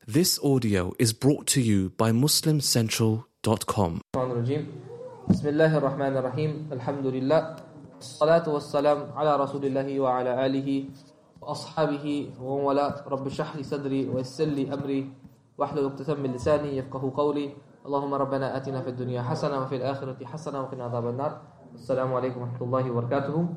This audio is brought to you by MuslimCentral.com. بسم الله الرحمن الرحيم الحمد لله الصلاة والسلام على رسول الله وعلى آله وأصحابه ومن والاه رب اشرح لي صدري ويسر لي أمري واحلل عقدة من لساني يفقهوا قولي اللهم ربنا آتنا في الدنيا حسنة وفي الآخرة حسنة وقنا عذاب النار السلام عليكم ورحمة الله وبركاته.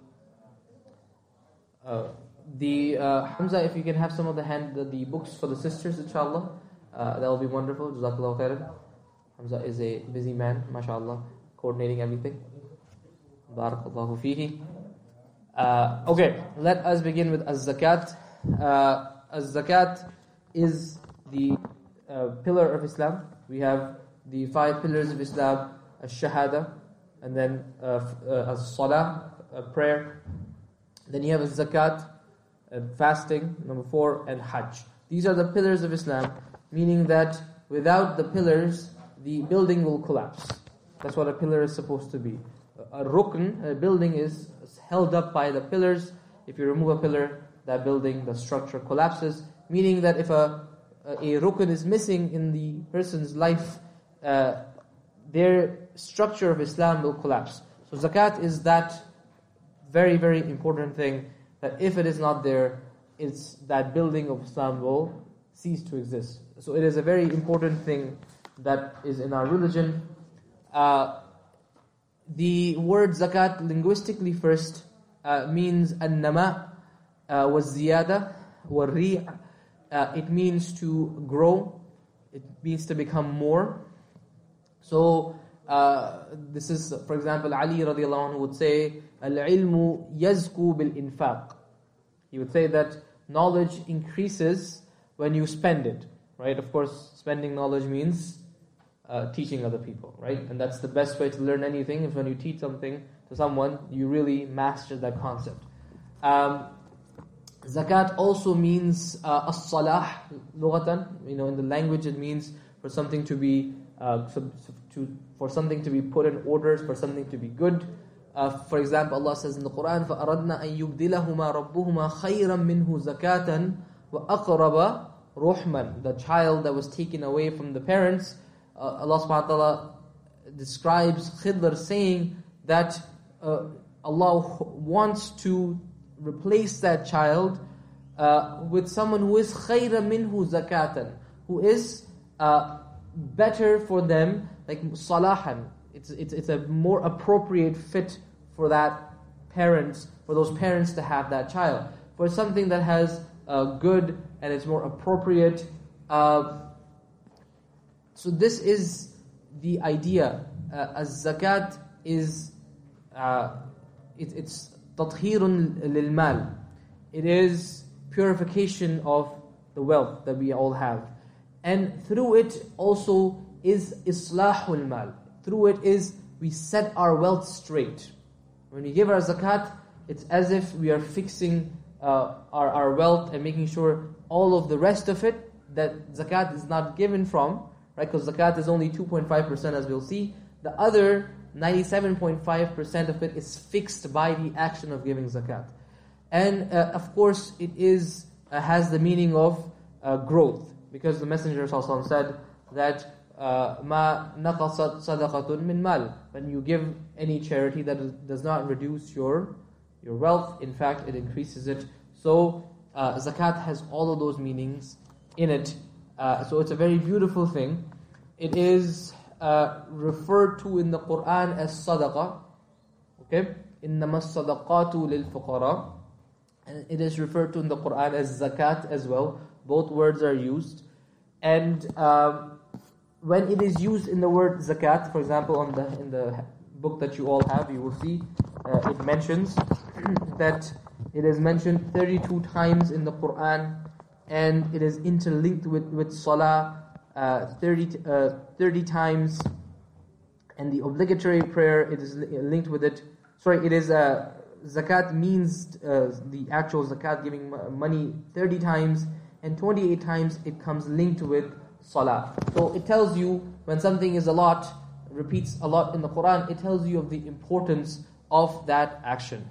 Hamza, if you can have some of the books for the sisters, inshallah, that will be wonderful. Jazakallahu khairan. Hamza is a busy man, mashallah, coordinating everything. Barakallahu fihi. Okay, let us begin with Az-Zakat. Az-Zakat is the pillar of Islam. We have the 5 pillars of Islam: Ash-Shahada, and then As-Salah, prayer. Then you have Az-Zakat, fasting, number 4, and Hajj. These are the pillars of Islam, meaning that without the pillars, the building will collapse. That's what a pillar is supposed to be. A rukn, a building, is held up by the pillars. If you remove a pillar, that building, the structure collapses, meaning that if a rukn is missing in the person's life, their structure of Islam will collapse. So zakat is that very, very important thing, that if it is not there, it's that building of Islam will cease to exist. So it is a very important thing that is in our religion. The word zakat linguistically first means an-nama wa ziyada wa ri'. It means to grow. It means to become more. So this is, for example, Ali radiallahu anhu would say, al-ilmu yazku bil-infaq. He would say that knowledge increases when you spend it, right? Of course, spending knowledge means teaching other people, right? And that's the best way to learn anything, is when you teach something to someone, you really master that concept. Zakat also means as-salah, lughatan. In the language it means for something to be for something to be put in order, for something to be good. For example, Allah says in the Quran, فَأَرَدْنَا أَن يُبْدِلَهُمَا رَبُّهُمَا خَيْرًا مِنْهُ زَكَاةً وَأَقْرَبَ رُحْمًا. The child that was taken away from the parents, Allah subhanahu wa ta'ala describes Khidr saying that Allah wants to replace that child with someone who is خَيْرًا مِنْهُ زَكَاةً, who is better for them, like salahan. It's a more appropriate fit for those parents to have that child. For something that has good and it's more appropriate. So this is the idea. Az-zakat is it's tathhirun lil-mal. It is purification of the wealth that we all have. And through it also is islahul mal. Through it is we set our wealth straight. When we give our zakat, it's as if we are fixing our wealth and making sure all of the rest of it that zakat is not given from, right? Because zakat is only 2.5%, as we'll see. The other 97.5% of it is fixed by the action of giving zakat. And of course, it has the meaning of growth, because the Messenger ﷺ said that ma naqasat sadaqatun min mal. When you give any charity, that does not reduce your wealth. In fact, it increases it. So zakat has all of those meanings in it. So it's a very beautiful thing. It is referred to in the Quran as sadaqah. Okay, innama sadaqatu lil fuqara, and it is referred to in the Quran as zakat as well. Both words are used, and when it is used in the word zakat, for example, in the book that you all have, you will see it mentions that it is mentioned 32 times in the Quran, and it is interlinked with salah 30 times, and the obligatory prayer, it is linked with it. Sorry, it is zakat means the actual zakat, giving money 30 times, and 28 times it comes linked with salah. So it tells you when something is a lot, repeats a lot in the Quran, it tells you of the importance of that action.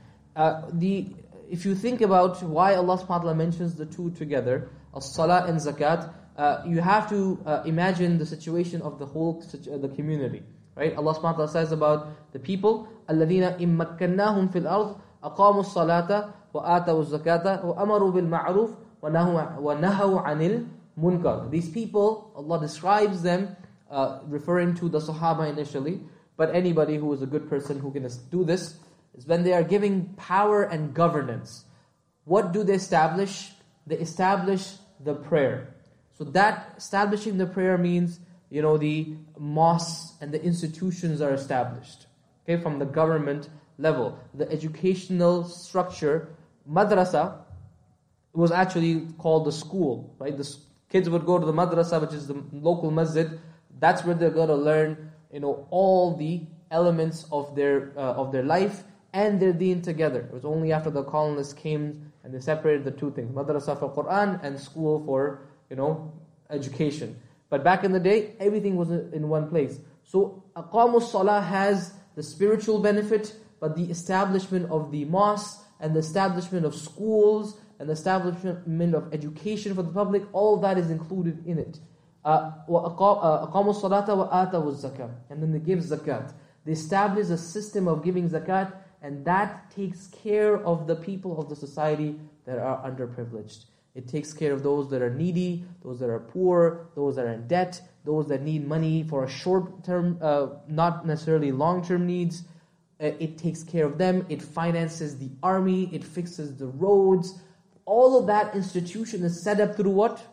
If you think about why Allah subhanahu wa ta'ala mentions the two together, as-salah and zakat, you have to imagine the situation of the whole the community. Right? Allah subhanahu wa ta'ala says about the people, الَّذِينَ إِن مَّكَّنَّاهُمْ فِي الْأَرْضِ أَقَامُوا الصَّلَاةَ وَآتَوُا الزَّكَاةَ وَأَمَرُوا بِالْمَعْرُوفِ وَنَهَوْا عَنِ الْمُنكَرِ. These people, Allah describes them, referring to the Sahaba initially, but anybody who is a good person who can do this, is when they are giving power and governance. What do they establish? They establish the prayer. So that establishing the prayer means, the mosques and the institutions are established. Okay, from the government level. The educational structure, madrasa, was actually called the school, right? The kids would go to the madrasa, which is the local masjid. That's where they're going to learn, all the elements of their life and their deen together. It was only after the colonists came and they separated the two things, madrasa for Quran and school for, education. But back in the day, everything was in one place. So Aqamus Salah has the spiritual benefit, but the establishment of the mosques and the establishment of schools and the establishment of education for the public, all that is included in it. وَأَقَامُوا الصَّلَاةَ وَآتَوُا الزَّكَاةَ. And then they give zakat. They establish a system of giving zakat, and that takes care of the people of the society that are underprivileged. It takes care of those that are needy, those that are poor, those that are in debt, those that need money for a short term, not necessarily long-term needs. It takes care of them. It finances the army. It fixes the roads. All of that institution is set up through what?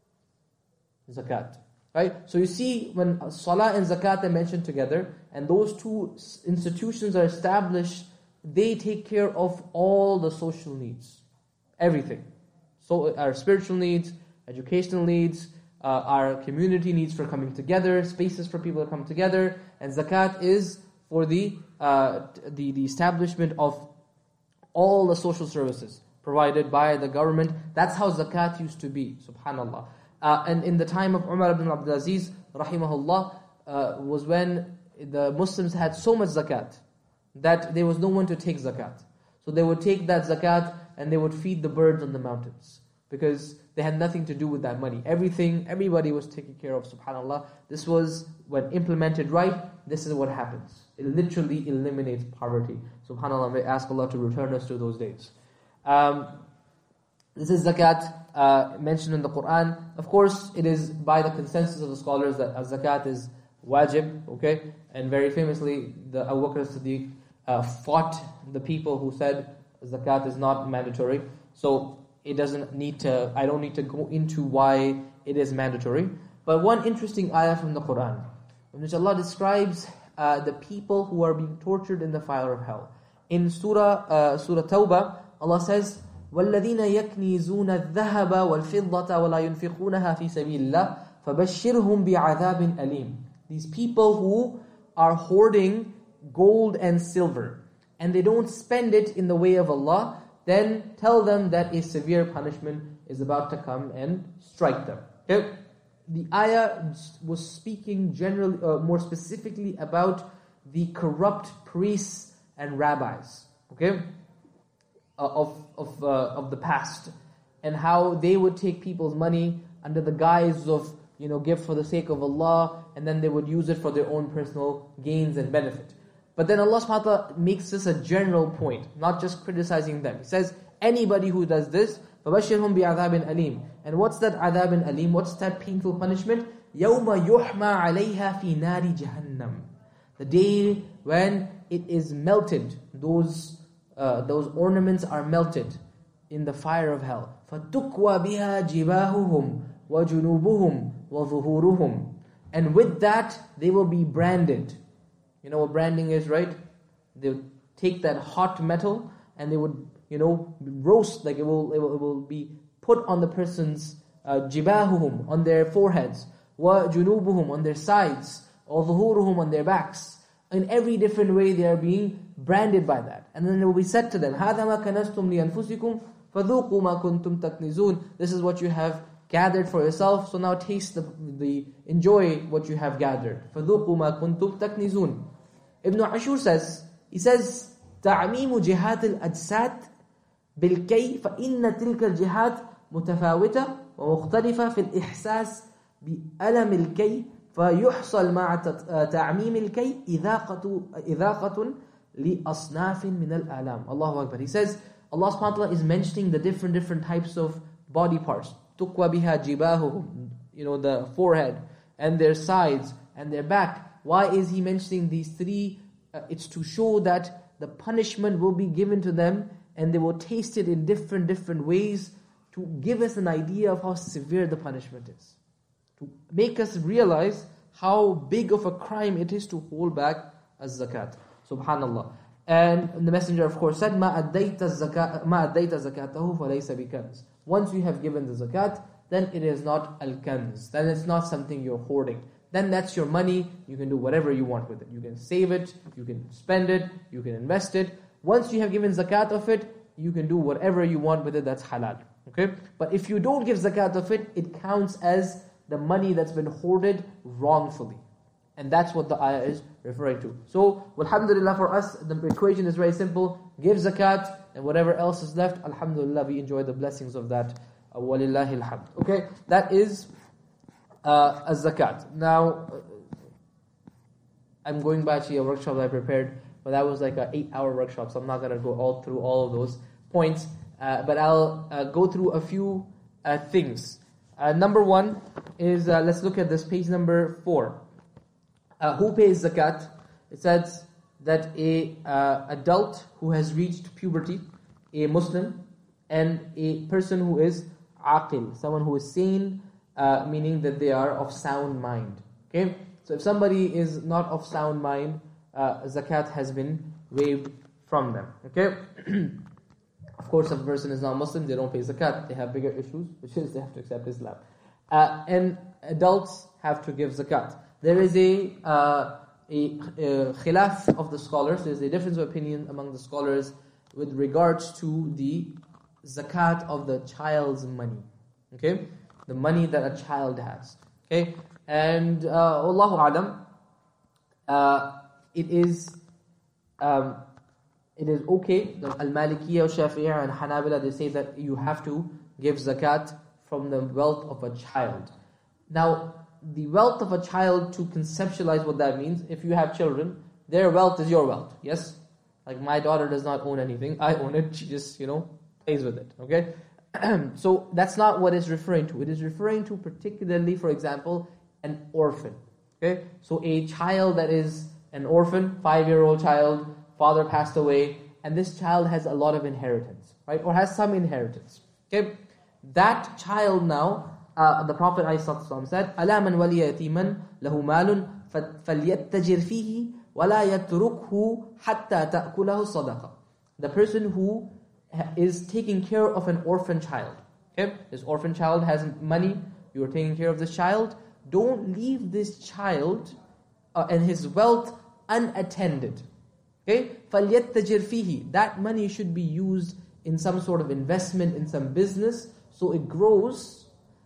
Zakat. Right? So you see, when Salah and Zakat are mentioned together, and those two institutions are established, they take care of all the social needs. Everything. So our spiritual needs, educational needs, our community needs for coming together, spaces for people to come together, and zakat is for the establishment of all the social services provided by the government. That's how zakat used to be, subhanallah. And in the time of Umar ibn Abdul Aziz, rahimahullah, was when the Muslims had so much zakat that there was no one to take zakat. So they would take that zakat and they would feed the birds on the mountains, because they had nothing to do with that money. Everybody was taken care of, subhanAllah. This was, when implemented right, this is what happens. It literally eliminates poverty. SubhanAllah, may ask Allah to return us to those days. This is zakat mentioned in the Quran. Of course, it is by the consensus of the scholars that zakat is wajib, okay? And very famously, the Abu Bakr as-Siddiq fought the people who said zakat is not mandatory. So I don't need to go into why it is mandatory. But one interesting ayah from the Quran, in which Allah describes the people who are being tortured in the fire of hell. In Surah Tawbah, Allah says, وَالَّذِينَ يَكْنِيزُونَ الذَّهَبَ وَالْفِضَّةَ وَلَا يُنْفِقُونَهَا فِي سَبِيلِ اللَّهِ فَبَشِّرْهُمْ بِعَذَابٍ أَلِيمٍ. These people who are hoarding gold and silver, and they don't spend it in the way of Allah, then tell them that a severe punishment is about to come and strike them. Okay? The ayah was speaking generally, more specifically about the corrupt priests and rabbis, okay, of the past, and how they would take people's money under the guise of, give for the sake of Allah, and then they would use it for their own personal gains and benefit. But then Allah subhanahu wa ta'ala makes this a general point, not just criticizing them. He says, anybody who does this, فَبَشِّرْهُمْ بِعَذَابٍ أَلِيمٍ. And what's that adab alim? What's that painful punishment? يَوْمَ يُحْمَى عَلَيْهَا فِي نَارِ جَهَنَّمٍ. The day when it is melted, those ornaments are melted in the fire of hell. فَتُكْوَى بِهَا جِبَاهُهُمْ وَجُنُوبُهُمْ وَظُهُورُهُمْ. And with that, they will be branded. You know what branding is, right? They would take that hot metal and they would, roast, like it will be put on the person's jibahuhum, on their foreheads, wa junubuhum, on their sides, or zuhuruhum, on their backs. In every different way they are being branded by that. And then it will be said to them, هَذَا مَا كَنَزْتُمْ لِأَنفُسِكُمْ فَذُوقُوا مَا كُنْتُمْ تَكْنِزُونَ. This is what you have gathered for yourself, so now taste enjoy what you have gathered. فَذُوقُوا مَا كُنْتُمْ تَكْنِزُونَ. Ibn Ashur says, تَعْمِيمُ جِهَاتِ الْأَجْسَادِ بِالْكَيْ فَإِنَّ تِلْكَ الْجِهَاتِ مُتَفَاوِتَةً ومختلفة في الإحساس بألم الكي فيحصل مع تعميم الكي إذاقة لأصناف من الآلام. Allahu Akbar. He says, Allah subhanahu wa ta'ala is mentioning the different types of body parts. تُقْوَى بِهَا جِبَاهُهُم, the forehead and their sides and their back. Why is he mentioning these three? It's to show that the punishment will be given to them and they will taste it in different ways, to give us an idea of how severe the punishment is, to make us realize how big of a crime it is to hold back az-zakat. Subhanallah. And the Messenger of course said, مَا أَدَّيْتَ زَكَاتَهُ فَلَيْسَ بِكَنْزٍ. Once you have given the zakat, then it is not al-kanz, then it's not something you're hoarding. Then that's your money, you can do whatever you want with it. You can save it, you can spend it, you can invest it. Once you have given zakat of it, you can do whatever you want with it, that's halal. Okay? But if you don't give zakat of it, it counts as the money that's been hoarded wrongfully. And that's what the ayah is referring to. So, alhamdulillah, for us, the equation is very simple. Give zakat, and whatever else is left, alhamdulillah, we enjoy the blessings of that. Walillahi alhamd. Okay? That is az-zakat. Now, I'm going back to a workshop that I prepared, but that was like an 8-hour workshop, so I'm not going to go through all of those points. But I'll go through a few things. Number one is, let's look at this, page number 4. Who pays zakat? It says that a adult who has reached puberty, a Muslim, and a person who is aqil, someone who is sane, meaning that they are of sound mind. Okay? So if somebody is not of sound mind, zakat has been waived from them. Okay? Of course, if a person is not Muslim, they don't pay zakat. They have bigger issues, which is they have to accept Islam. And adults have to give zakat. There is a khilaf of the scholars. There's a difference of opinion among the scholars with regards to the zakat of the child's money. Okay? The money that a child has. Okay? And Allahu Alam, it is okay. The Al-Malikiyya, Shafi'iyya and Hanabila, they say that you have to give zakat from the wealth of a child. Now, the wealth of a child, to conceptualize what that means, if you have children, their wealth is your wealth. Yes? Like my daughter does not own anything. I own it. She just, plays with it. Okay? So that's not what it's referring to. It is referring to particularly, for example, an orphan. Okay? So a child that is an orphan, 5-year-old child, father passed away, and this child has a lot of inheritance, right? Or has some inheritance. Okay? That child now, the Prophet ﷺ said, أَلَا مَنْ وَلِيَ يَتِيمًا لَهُ مَالٌ فَلْيَتَّجِرْ فِيهِ وَلَا يَتْرُكْهُ حَتَّى تَأْكُلَهُ الصَّدَقَةِ. The person who is taking care of an orphan child. Okay? This orphan child has money, you are taking care of this child. Don't leave this child and his wealth unattended. Okay? فَلْيَتَّجِرْ فِيهِ. That money should be used in some sort of investment, in some business, so it grows.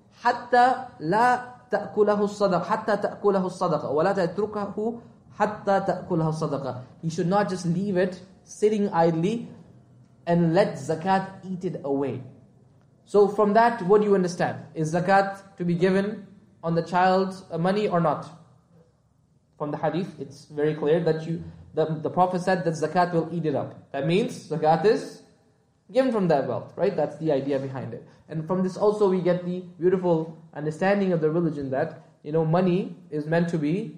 حتى لا تأكله الصدقة حتى تأكله الصدقة ولا تتركه حتى تأكله الصدقة. He should not just leave it sitting idly and let zakat eat it away. So from that, what do you understand? Is zakat to be given on the child's money or not? From the hadith, it's very clear that the Prophet said that zakat will eat it up. That means zakat is given from that wealth, right? That's the idea behind it. And from this also we get the beautiful understanding of the religion that, money is meant to be,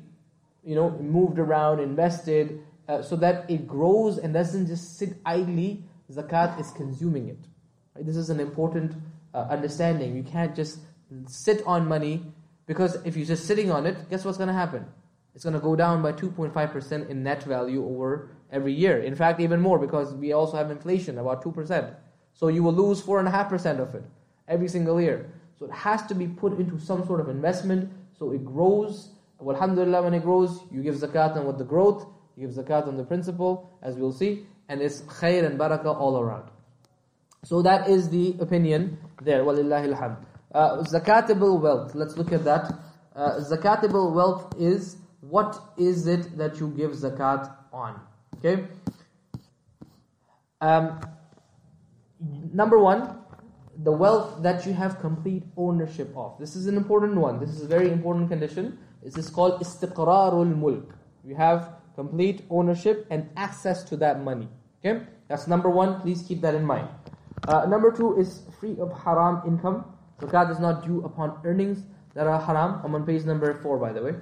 moved around, invested, so that it grows and doesn't just sit idly. Zakat is consuming it. Right? This is an important understanding. You can't just sit on money, because if you're just sitting on it, guess what's going to happen? It's going to go down by 2.5% in net value over every year. In fact, even more, because we also have inflation, about 2%. So you will lose 4.5% of it every single year. So it has to be put into some sort of investment, so it grows. Alhamdulillah, when it grows, you give zakat on what the growth, you give zakat on the principle, as we'll see, and it's khair and barakah all around. So that is the opinion there. Walillahi alhamd. Zakatable wealth. Let's look at that. Zakatable wealth is, what is it that you give zakat on? Okay. Number one, the wealth that you have complete ownership of. This is an important one. This is a very important condition. This is called istiqrarul mulk. You have complete ownership and access to that money. Okay, that's number one. Please keep that in mind. Number two is free of haram income. Zakat is not due upon earnings that are haram. I'm on page number 4, by the way.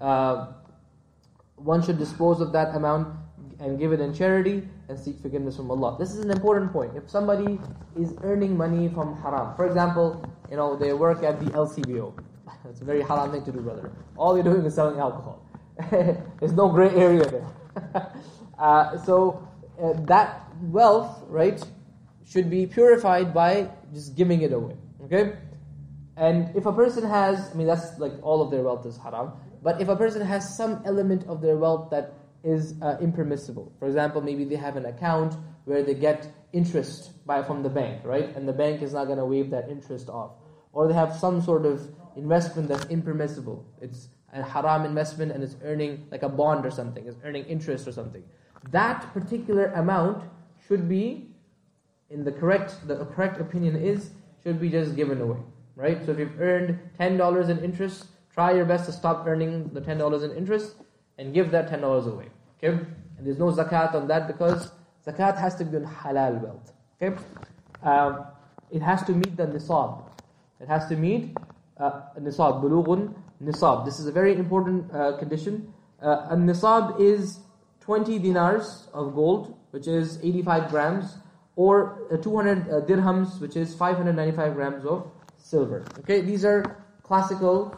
One should dispose of that amount and give it in charity and seek forgiveness from Allah. This is an important point. If somebody is earning money from haram, for example, they work at the LCBO. It's a very haram thing to do, brother. All you're doing is selling alcohol. There's no gray area there. So that wealth, right, should be purified by just giving it away. Okay? And if a person has, that's like all of their wealth is haram, but if a person has some element of their wealth that is impermissible, for example, maybe they have an account where they get interest from the bank, right? And the bank is not going to waive that interest off. Or they have some sort of investment that's impermissible. It's a haram investment and it's earning like a bond or something, it's earning interest or something. That particular amount should be, the correct opinion should be just given away, right? So if you've earned $10 in interest, try your best to stop earning the $10 in interest and give that $10 away. Okay? And there's no zakat on that because zakat has to be on halal wealth. Okay? It has to meet the nisab. It has to meet nisab, bulughun nisab. This is a very important condition. A nisab is 20 dinars of gold, which is 85 grams, or 200 dirhams, which is 595 grams of silver. Okay, these are classical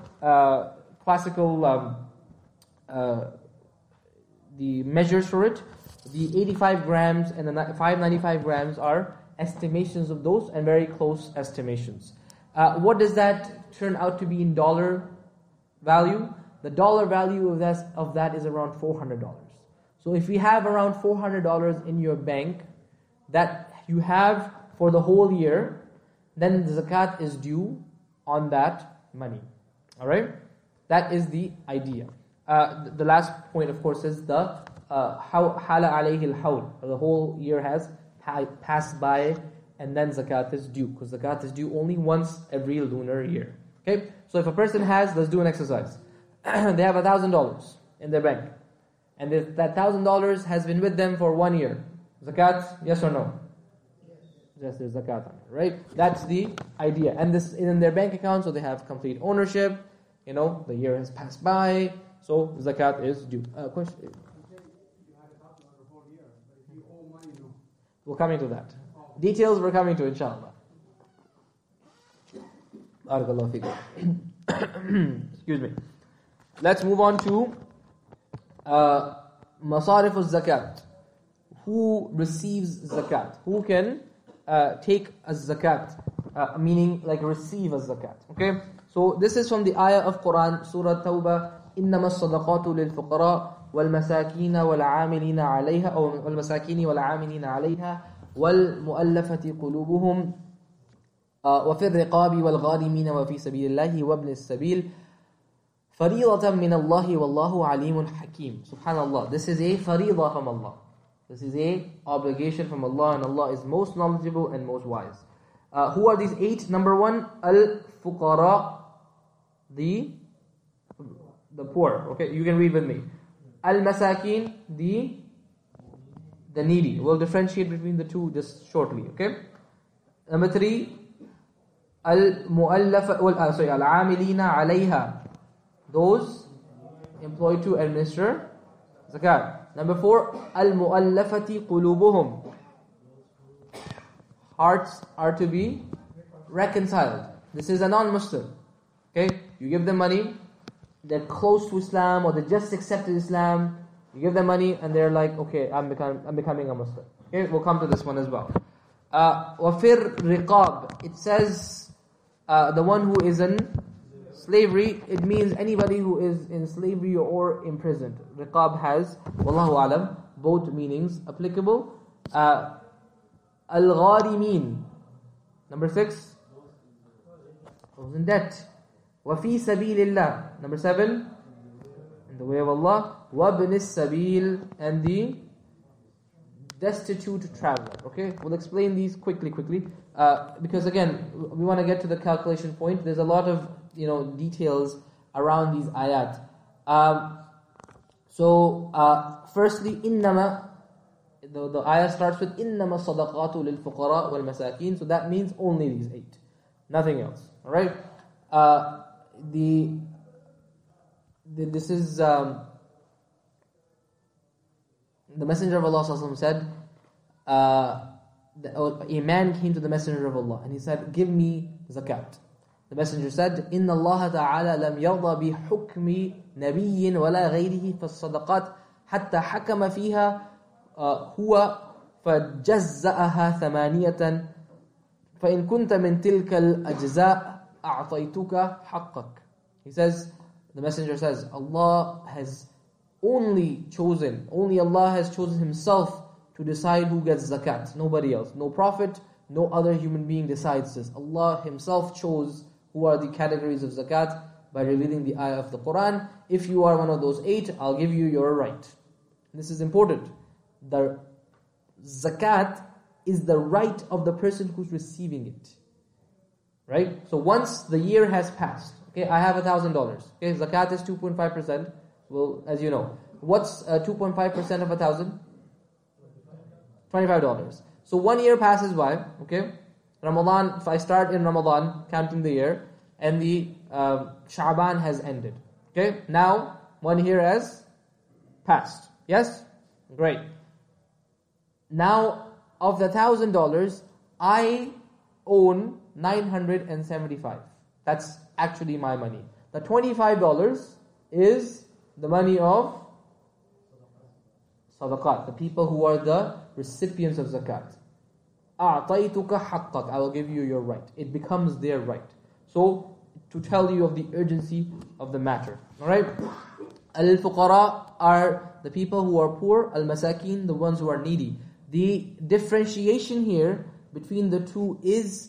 the measures for it. The 85 grams and the 595 grams are estimations of those and very close estimations. What does that turn out to be in dollar value? The dollar value of that is around $400. So if you have around $400 in your bank that you have for the whole year, then the zakat is due on that money. Alright? That is the idea. The last point, of course, is the how hala alayhi al-hawl. The whole year has passed by and then zakat is due. Because zakat is due only once every lunar year. Okay? So if a person has, let's do an exercise. They have $1,000 in their bank. And if that $1,000 has been with them for 1 year, zakat, yes or no? Yes, there's zakat on it, right? That's the idea. And this in their bank account, so they have complete ownership. The year has passed by, so zakat is due. Question? You had $1,000 for the whole year, but if you owe money, no. We're coming to that. Details we're coming to, inshallah. Barakallahu feekum. Excuse me. Let's move on to masarif al-zakat. Who receives zakat? Who can take a zakat? Meaning like receive a zakat. Okay? So this is from the ayah of Quran, Surah Tawbah. إنما الصدقات للفقراء والمساكين والعاملين عليها أو والمساكين والعاملين عليها والمؤلفة قلوبهم وفي الرقاب والغارمين وفي سبيل الله وابن السبيل فريضة من الله والله عليم حكيم. Subhanallah. This is a faridah from Allah. This is a obligation from Allah, and Allah is most knowledgeable and most wise. Who are these 8? Number 1, al-fuqara, the poor. Okay, you can read with me. Al-masakin, the needy. We'll differentiate between the two just shortly. Okay. Number 3, al-mu'allafa, al-amilina alayha, those employed to administer zakat. Number 4, al-mu'allafati qulubuhum, hearts are to be reconciled. This is a non-Muslim. Okay, you give them money, they're close to Islam or they just accepted Islam. You give them money and they're like, okay, I'm becoming a Muslim. Okay, we'll come to this one as well. Wafir riqab, it says the one who is in slavery. It means anybody who is in slavery or imprisoned. Riqab has, wallahu alam, both meanings applicable. Al-gharimin, number 6, those in debt. وَفِي سَبِيلِ اللَّهِ, number 7, in the way of Allah. وَابْنِ السَّبِيلِ, and destitute traveler. Okay, we'll explain these quickly, because again, we want to get to the calculation point. There's a lot of details around these ayat. Firstly, innama. The ayah starts with innama sadaqatu lil fuqara wal masakin. So that means only these 8, nothing else. All right. This is the Messenger of Allah ﷺ said, a man came to the Messenger of Allah and he said, give me zakat. The Messenger said, إِنَّ اللَّهَ تَعَالَى لَمْ يَرْضَى بِحُكْمِ نَبِيٍّ وَلَا غَيْرِهِ فَالصَّدَقَاتِ حَتَّى حَكَمَ فِيهَا هُوَ فَجَزَّأَهَا ثَمَانِيَةً فَإِن كُنْتَ مِنْ تِلْكَ الْأَجْزَاءِ أَعْطَيْتُكَ حَقَّكَ. He says, the Messenger says, Allah has only Allah has chosen Himself to decide who gets zakat, nobody else. No prophet, no other human being decides this. Allah Himself chose who are the categories of zakat by revealing the ayah of the Quran. If you are one of those 8, I'll give you your right. This is important. The zakat is the right of the person who's receiving it. Right? So once the year has passed, okay, I have $1,000. Okay, zakat is 2.5%. Well, as you know, what's 2.5% of 1,000? $25. So 1 year passes by, okay? Ramadan, if I start in Ramadan, counting the year, and the Sha'ban has ended. Okay? Now, 1 year has passed. Yes? Great. Now, of the $1,000, I own $975. That's actually my money. The $25 is the money of sadaqat, the people who are the recipients of zakat. أَعْطَيْتُكَ حَقَّكَ, I will give you your right. It becomes their right. So, to tell you of the urgency of the matter. Alright? Al-fuqara are the people who are poor, al-masakin, the ones who are needy. The differentiation here between the two is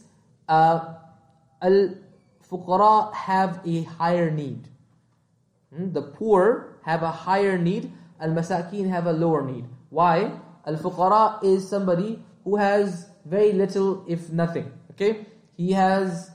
al-fuqara have a higher need. The poor have a higher need, al-masakin have a lower need. Why? Al-fuqara is somebody who has very little, if nothing. Okay? He has,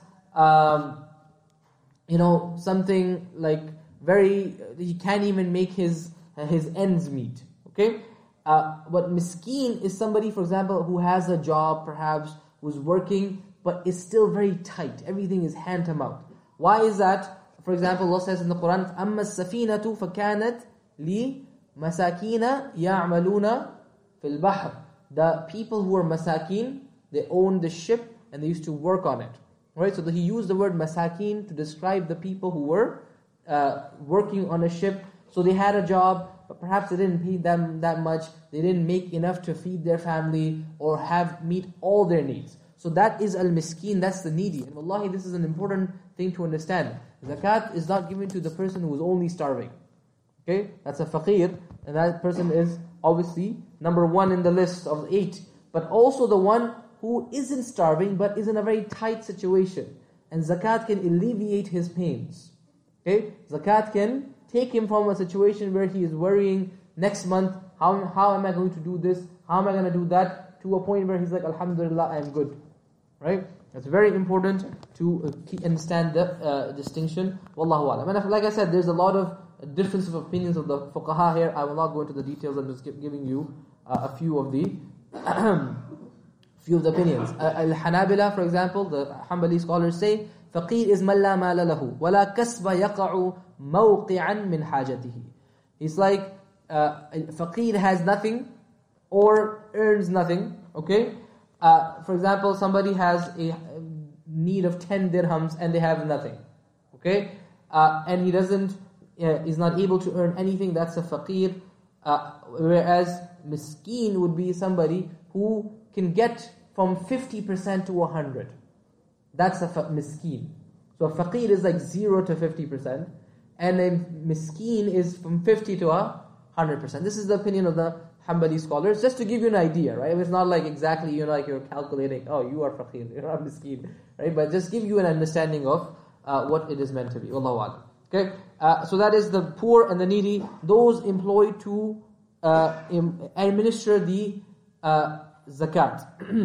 something like he can't even make his ends meet. Okay? But miskeen is somebody, for example, who has a job, perhaps, who's working, but is still very tight. Everything is hand-to-mouth. Why is that? For example, Allah says in the Quran, أَمَّا السَّفِينَةُ فَكَانَتْ لِمَسَاكِينَ يَعْمَلُونَ فِي الْبَحْرِ. The people who are masakin, they owned the ship and they used to work on it. Right? So he used the word masakin to describe the people who were working on a ship. So they had a job, but perhaps they didn't pay them that much. They didn't make enough to feed their family or meet all their needs. So that is al-miskin, that's the needy. And wallahi, this is an important thing to understand. Zakat is not given to the person who is only starving. Okay? That's a faqir, and that person is obviously number 1 in the list of 8. But also the one who isn't starving but is in a very tight situation. And zakat can alleviate his pains. Okay? Zakat can take him from a situation where he is worrying next month, how am I going to do this? How am I going to do that? To a point where he's like, Alhamdulillah, I am good. Right? It's very important to understand the distinction. Wallahu a'lam. And like I said, there's a lot of difference of opinions of the fuqaha here. I will not go into the details. I'm just giving you a few of the opinions. Al-Hanabila, for example, the Hanbali scholars say, فقير is من لا مال له ولا كسب يقع موقعا من حاجته. It's like faqir has nothing or earns nothing. Okay? For example, somebody has a need of 10 dirhams and they have nothing. Okay? And he is not able to earn anything. That's a faqir. Whereas miskeen would be somebody who can get from 50% to 100. That's a miskeen. So a faqir is like 0 to 50%, and then miskeen is from 50 to 100%. This is the opinion of the Hanbali scholars, just to give you an idea, right? It's not like exactly, you're calculating, you are faqir, you're not miskeen, right? But just give you an understanding of what it is meant to be. Wallahu a'lam. Okay? So that is the poor and the needy, those employed to administer the zakat.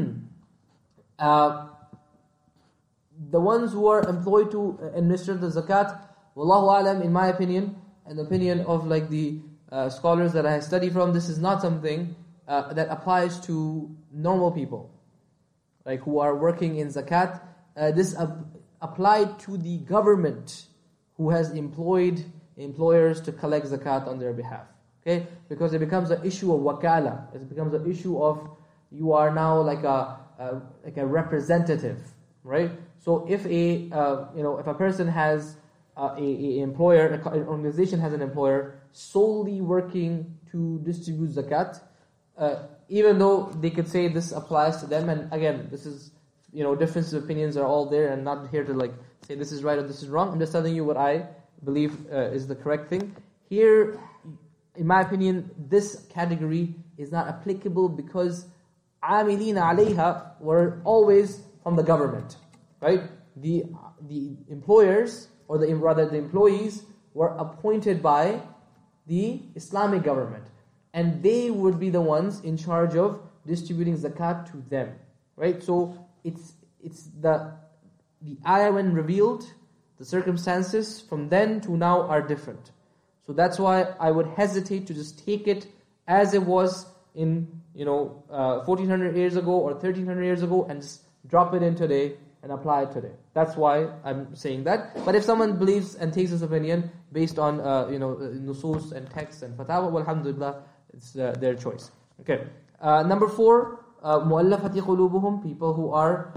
The ones who are employed to administer the zakat, wallahu alam, in my opinion, and the opinion of like the scholars that I study from, this is not something that applies to normal people, like who are working in zakat. This applied to the government who has employed employers to collect zakat on their behalf. Okay, because it becomes an issue of wakala. It becomes an issue of you are now like a representative, right? So if if a person has an employer, an organization has an employer solely working to distribute zakat, even though they could say this applies to them, and again, this is differences of opinions are all there, and not here to like say this is right or this is wrong. I'm just telling you what I believe is the correct thing. Here, in my opinion, this category is not applicable because عاملين عليها were always from the government, right? The employers, or the employees, were appointed by the Islamic government, and they would be the ones in charge of distributing zakat to them, right? So it's the ayah when revealed, the circumstances from then to now are different. So that's why I would hesitate to just take it as it was in 1400 years ago or 1300 years ago and just drop it in today and apply it today. That's why I'm saying that. But if someone believes and takes this opinion based on nusus and texts and fatawa, well, alhamdulillah, it's their choice. Okay. Number 4, mu'allafati qulubuhum, people who are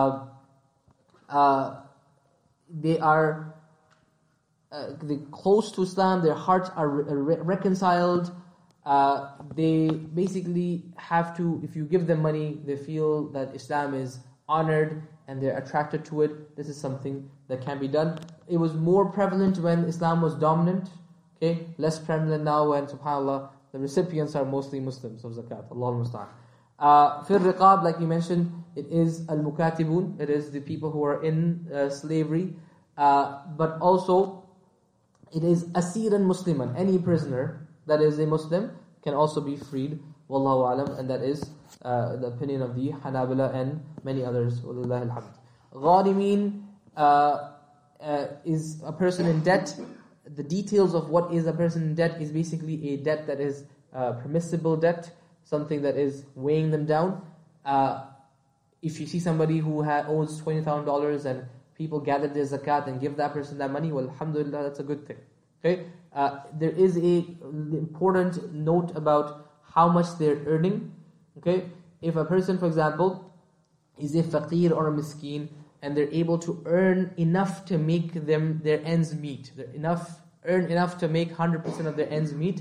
they are close to Islam, their hearts are reconciled. They basically have to, if you give them money, they feel that Islam is honored and they're attracted to it. This is something that can be done. It was more prevalent when Islam was dominant, okay? Less prevalent now when, subhanAllah, the recipients are mostly Muslims of zakat. Allahu musta'an. Fir riqab, like you mentioned, it is al-mukatibun, it is the people who are in slavery, but also it is asiran musliman, any prisoner that is a Muslim can also be freed, wallahu alam, and that is the opinion of the Hanabila and many others, walillahi alhamd. Gharimin is a person in debt. The details of what is a person in debt is basically a debt that is permissible debt, something that is weighing them down. If you see somebody who owes $20,000 and people gather their zakat and give that person that money, well, alhamdulillah, that's a good thing. Okay, there is an important note about how much they're earning. Okay, if a person, for example, is a faqir or a miskin, and they're able to earn enough to make them their ends meet, earn enough to make 100% of their ends meet,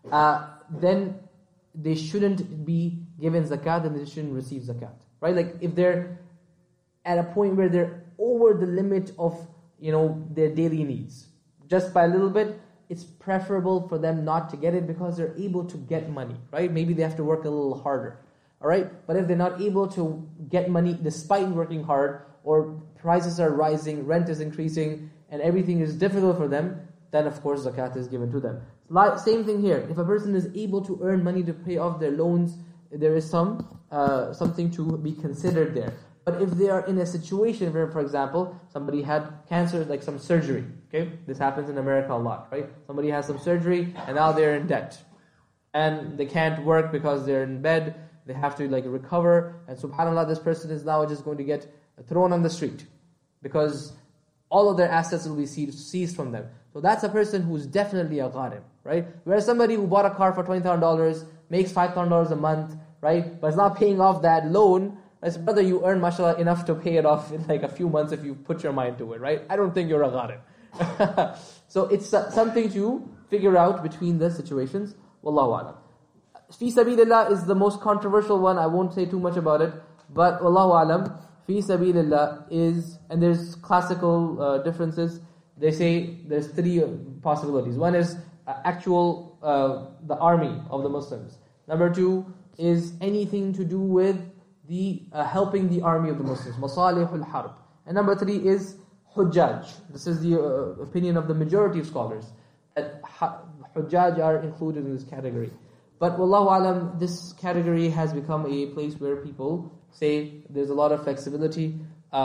then they shouldn't be given zakat and they shouldn't receive zakat. Right? Like if they're at a point where they're over the limit of their daily needs, just by a little bit, it's preferable for them not to get it because they're able to get money, right? Maybe they have to work a little harder, all right? But if they're not able to get money despite working hard, or prices are rising, rent is increasing, and everything is difficult for them, then of course zakat is given to them. Same thing here. If a person is able to earn money to pay off their loans, there is something to be considered there. But if they are in a situation where, for example, somebody had cancer, like some surgery, okay? This happens in America a lot, right? Somebody has some surgery and now they're in debt. And they can't work because they're in bed. They have to recover. And subhanAllah, this person is now just going to get thrown on the street because all of their assets will be seized from them. So that's a person who's definitely a gharim, right? Whereas somebody who bought a car for $20,000, makes $5,000 a month, right? But is not paying off that loan. I said, brother, you earn, mashallah, enough to pay it off in a few months if you put your mind to it, right? I don't think you're a gharim. So it's something to figure out between the situations. Wallahu alam. Fi sabilillah is the most controversial one. I won't say too much about it. But wallahu alam, fi sabilillah is, and there's classical differences. They say there's 3 possibilities. One is actual, the army of the Muslims. Number 2 is anything to do with the helping the army of the Muslims, masalihul harb. And number 3 is hujjaj. This is the opinion of the majority of scholars, that hujjaj are included in this category. But wallahu alam, this category has become a place where people say there's a lot of flexibility.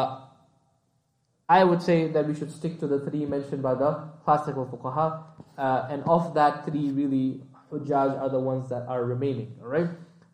I would say that we should stick to the three mentioned by the classical fuqaha, and of that three, really, hujjaj are the ones that are remaining. All right.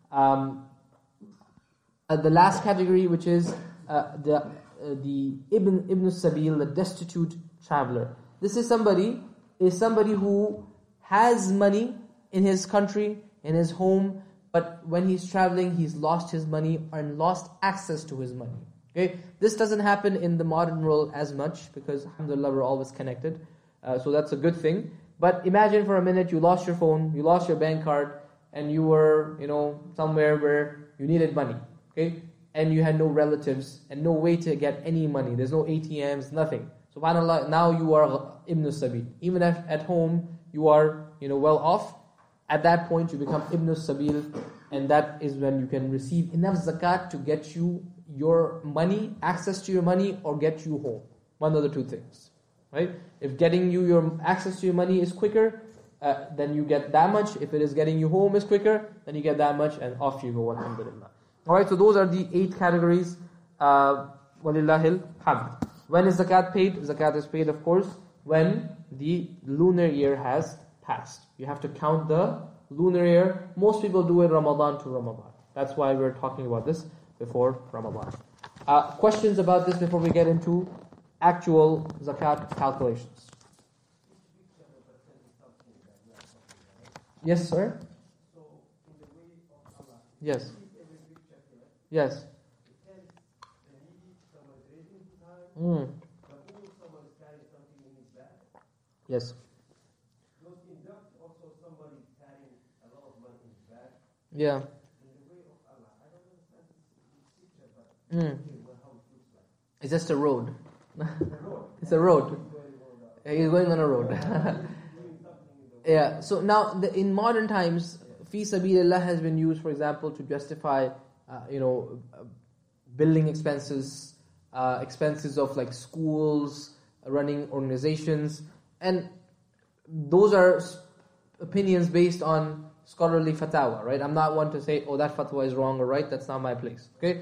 The last category, which is the Ibn Sabil, the destitute traveler. This is somebody who has money in his country, in his home, but when he's traveling, he's lost his money and lost access to his money. Okay, this doesn't happen in the modern world as much because, alhamdulillah, we're always connected. So that's a good thing. But imagine for a minute you lost your phone, you lost your bank card, and you were, somewhere where you needed money. Okay, and you had no relatives and no way to get any money. There's no ATMs, nothing. SubhanAllah, now you are Ibn Sabil. Even if at home you are, well off, at that point you become Ibn Sabil, and that is when you can receive enough zakat to get you your money, access to your money, or get you home. One of the two things, right? If getting you your access to your money is quicker, then you get that much. If it is getting you home is quicker, then you get that much, and off you go, alhamdulillah. Alright, so those are the 8 categories. Walillahil hamd. When is zakat paid? Zakat is paid, of course, when the lunar year has passed. You have to count the lunar year. Most people do it Ramadan to Ramadan. That's why we're talking about this before Ramadan. Questions about this before we get into actual zakat calculations? Yes, sir? Yes. Yes. Yes. Yeah. It's just a road. It's a road. He's going on a road. Yeah. So now, in modern times, fi sabilillah has been used, for example, to justify, building expenses, expenses of like schools, running organizations, and those are opinions based on scholarly fatwa, right? I'm not one to say, oh, that fatwa is wrong or right. That's not my place. Okay.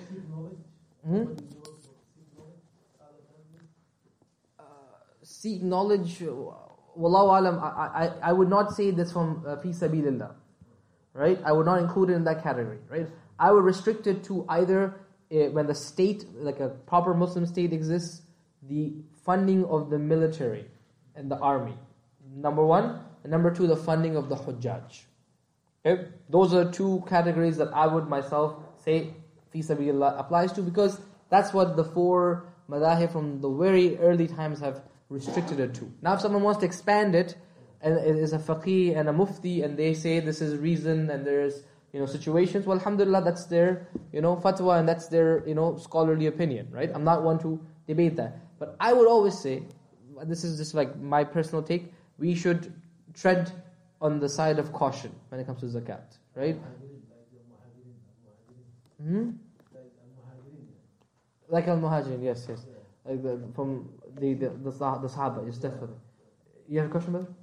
Seek knowledge. Wallahu alam. I would not say this from fi sabilillah, right? I would not include it in that category, right? I would restrict it to either when the state, like a proper Muslim state exists, the funding of the military and the army, number one, and number two, the funding of the hujjaj. Okay? Those are 2 categories that I would myself say fi sabilillah applies to, because that's what the 4 madahib from the very early times have restricted it to. Now if someone wants to expand it, and it is a faqih and a mufti, and they say this is reason and there's situations, well, alhamdulillah, that's their fatwa, and that's their scholarly opinion, right? I'm not one to debate that, but I would always say, this is just like my personal take, we should tread on the side of caution when it comes to zakat, right? Like al-muhajirin, yes. Like from the Sahaba, yes, definitely. You have a question, brother?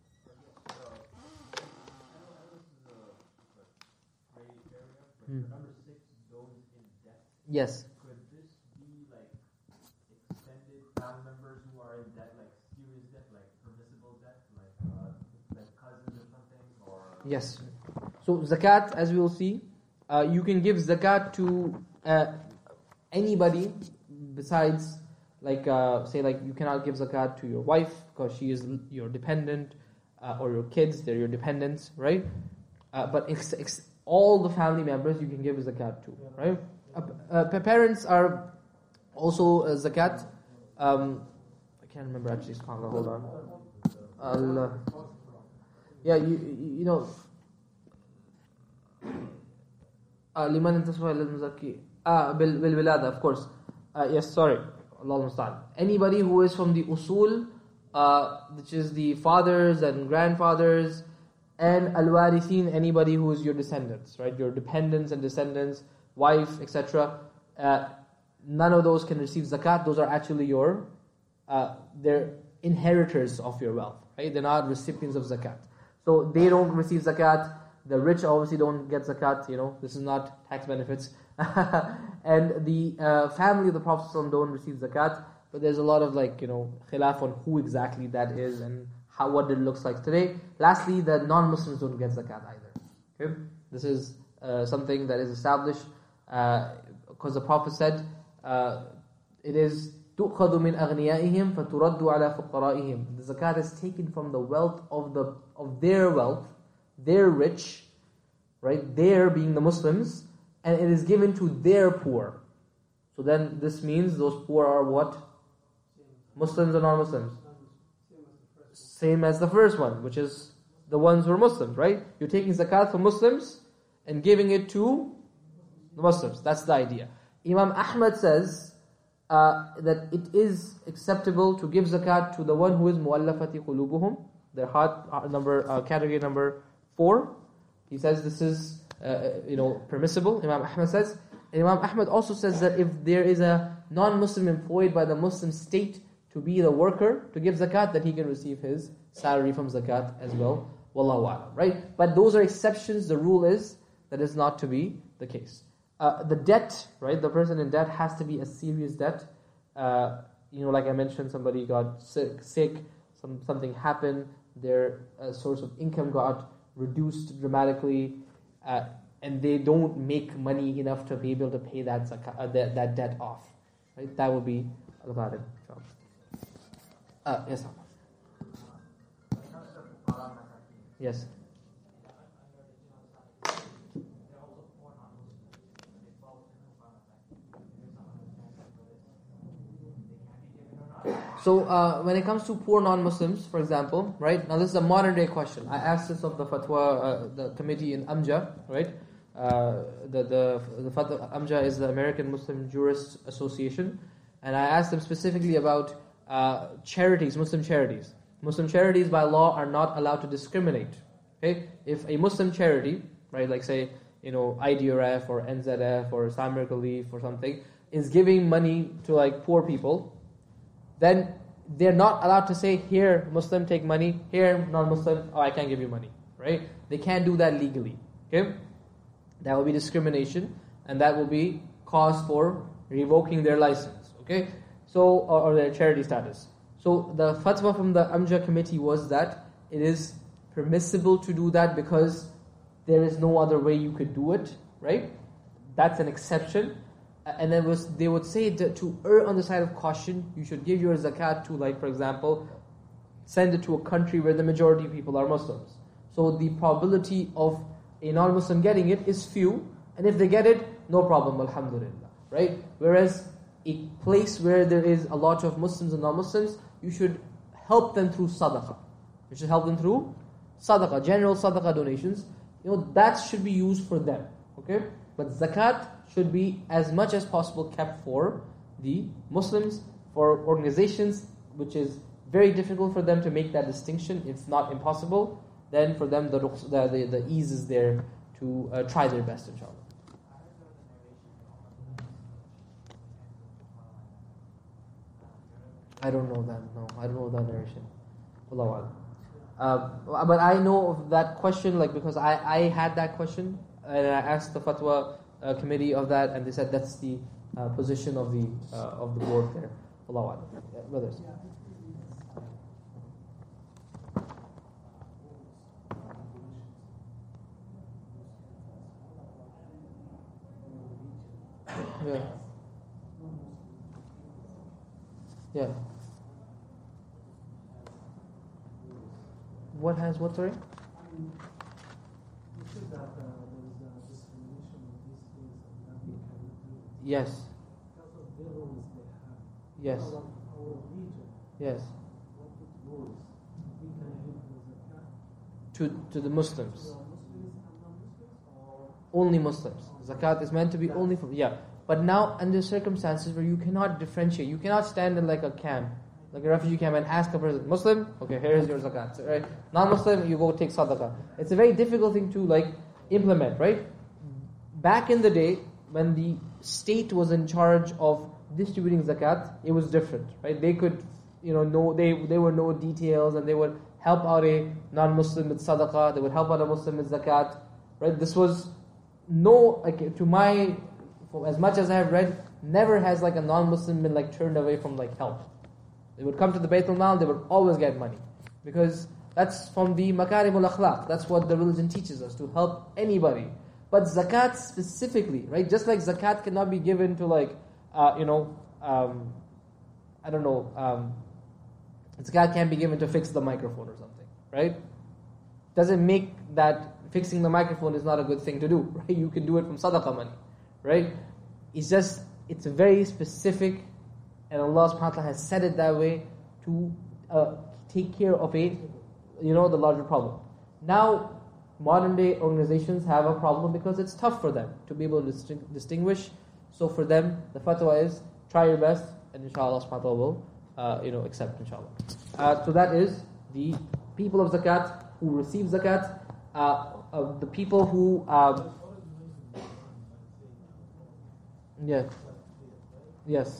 Number 6, those in debt. Yes. Could this be like extended family members who are in debt, like serious debt, like permissible debt, like cousins or something? Or yes. So zakat, as we will see, you can give zakat to anybody besides, say you cannot give zakat to your wife because she is your dependent, or your kids, they're your dependents, right? But all the family members you can give zakat to, right? Parents are also zakat. I can't remember actually. Hold on. Yeah, you know. Liman intaswa ila al-muzakki. Bil wilada, of course. Yes, sorry. Allah musta'an. Anybody who is from the usul, which is the fathers and grandfathers, and al-warithin, anybody who is your descendants, right? Your dependents and descendants, wife, etc. None of those can receive zakat. Those are actually your, they're inheritors of your wealth, right? They're not recipients of zakat. So they don't receive zakat. The rich obviously don't get zakat, this is not tax benefits. And the family of the Prophet ﷺ don't receive zakat, but there's a lot of khilaf on who exactly that is and what it looks like today. Lastly, the non-Muslims don't get zakat either. Okay? This is something that is established because the Prophet said, it is تُؤْخَذُ مِنْ أَغْنِيَائِهِمْ فَتُرَدُّ عَلَى فُقَرَائِهِمْ. The zakat is taken from the wealth of their wealth, their rich, right? Their being the Muslims, and it is given to their poor. So then this means those poor are what? Muslims or non-Muslims? Same as the first one, which is the ones who are Muslims, right? You're taking zakat from Muslims and giving it to the Muslims. That's the idea. Imam Ahmad says that it is acceptable to give zakat to the one who is mu'allafati qulubuhum, their heart category number 4. He says this is permissible. Imam Ahmad says. And Imam Ahmad also says that if there is a non-Muslim employed by the Muslim state to be the worker to give zakat, that he can receive his salary from zakat as well. Wallahu a'lam, right? But those are exceptions. The rule is that is not to be the case. The debt, right? The person in debt has to be a serious debt. Like I mentioned, somebody got sick, something happened, their source of income got reduced dramatically, and they don't make money enough to be able to pay that that debt off. Right? That would be about it. Yes. Yes. So when it comes to poor non-Muslims, for example, right? Now this is a modern day question. I asked this of the fatwa, the committee in AMJA, right? The fatwa AMJA is the American Muslim Jurists Association, and I asked them specifically about charities, Muslim charities. Muslim charities by law are not allowed to discriminate. Okay, if a Muslim charity, right, like say IDRF or NZF or Islamic Relief or something, is giving money to poor people, then they're not allowed to say, here Muslim take money, here non-Muslim, I can't give you money, right? They can't do that legally. Okay, that will be discrimination, and that will be cause for revoking their license. Okay, so or their charity status. So the fatwa from the AMJA committee was that it is permissible to do that because there is no other way you could do it, right? That's an exception. And then they would say that to err on the side of caution, you should give your zakat to, for example, send it to a country where the majority of people are Muslims. So the probability of a non-Muslim getting it is few, and if they get it, no problem, alhamdulillah, right? Whereas a place where there is a lot of Muslims and non-Muslims, you should help them through sadaqah. You should help them through sadaqah, general sadaqah donations. That should be used for them, okay? But zakat should be as much as possible kept for the Muslims, for organizations, which is very difficult for them to make that distinction. It's not impossible. Then for them, the ease is there to try their best, inshallah. I don't know that. No, I don't know that narration. Allahu A'lam. But I know of that question, because I had that question, and I asked the fatwa committee of that, and they said that's the position of the board there. Allahu A'lam. Brothers. Yeah. Yeah. What has what, sorry? You said that there is a discrimination in these things and that we cannot do. Yes. Because of the rules they have. Yes. Because of our religion. Yes. What rules? We can give the zakat To the Muslims. to Muslims and non-Muslims, or Only Muslims. Zakat is meant to be only for, But now, under circumstances where you cannot differentiate, you cannot stand in a camp, like a refugee camp, and ask a person, Muslim, okay, here is your zakat. So, right? Non-Muslim, you go take sadaqah. It's a very difficult thing to implement, right? Back in the day, when the state was in charge of distributing zakat, it was different, right? They could, know, they would know details, and they would help out a non-Muslim with sadaqah, they would help out a Muslim with zakat, right? This was no, like, to my, as much as I have read, never has like a non-Muslim been like turned away from like help. They would come to the Bayt al-Mal, they would always get money, because that's from the makarimul akhlaq. That's what the religion teaches us, to help anybody. But zakat specifically, right? Just like zakat cannot be given to like, zakat can't be given to fix the microphone or something, right? Doesn't make that fixing the microphone is not a good thing to do, right? You can do it from sadaqah money, right? It's just, it's very specific, and Allah subhanahu wa ta'ala has said it that way to take care of the larger problem. Now, modern day organizations have a problem because it's tough for them to be able to distinguish. So for them, the fatwa is, try your best, and inshallah subhanahu wa ta'ala will accept, inshallah. So that is the people of zakat who receive zakat, the people who yes.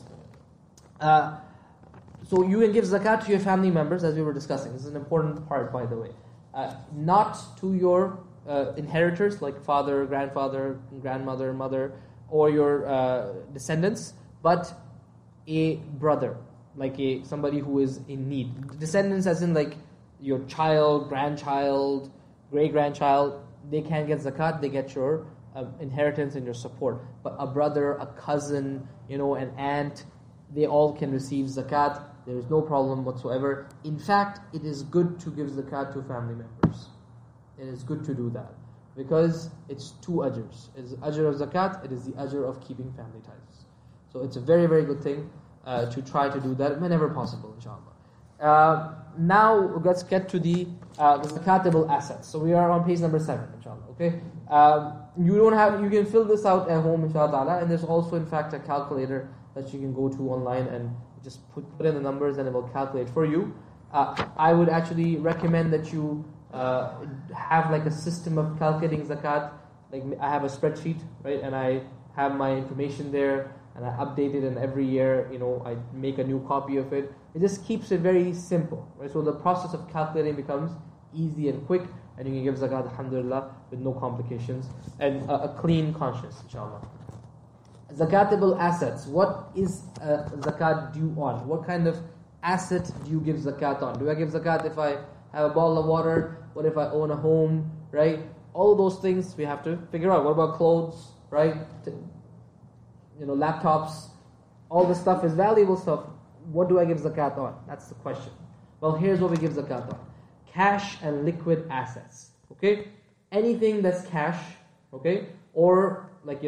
So you can give zakat to your family members, as we were discussing. This is an important part, by the way. Not to your inheritors, like father, grandfather, grandmother, mother, or your descendants, but a brother, like somebody who is in need. Descendants as in like your child, grandchild, great-grandchild, they can't get zakat, they get your inheritance and your support. But a brother, a cousin, an aunt, they all can receive zakat. There is no problem whatsoever. In fact, it is good to give zakat to family members. It is good to do that, because it's two ajrs. It is the ajr of zakat, it is the ajr of keeping family ties. So it's a very, very good thing to try to do that whenever possible, inshallah. Now let's get to the zakatable assets. So we are on page number 7, inshallah. Okay. You can fill this out at home, inshallah, and there's also in fact a calculator that you can go to online and just put in the numbers and it will calculate for you. I would actually recommend that you have like a system of calculating zakat. Like I have a spreadsheet, right, and I have my information there, and I update it, and every year, I make a new copy of it. It just keeps it very simple, right? So the process of calculating becomes easy and quick, and you can give zakat, alhamdulillah, with no complications, and a clean conscience, inshallah. Zakatable assets. What is zakat due on? What kind of asset do you give zakat on? Do I give zakat if I have a bottle of water? What if I own a home, right? All of those things we have to figure out. What about clothes, right? Laptops. All this stuff is valuable stuff. What do I give zakat on? That's the question. Well, here's what we give zakat on. Cash and liquid assets. Okay? Anything that's cash, okay? Or like,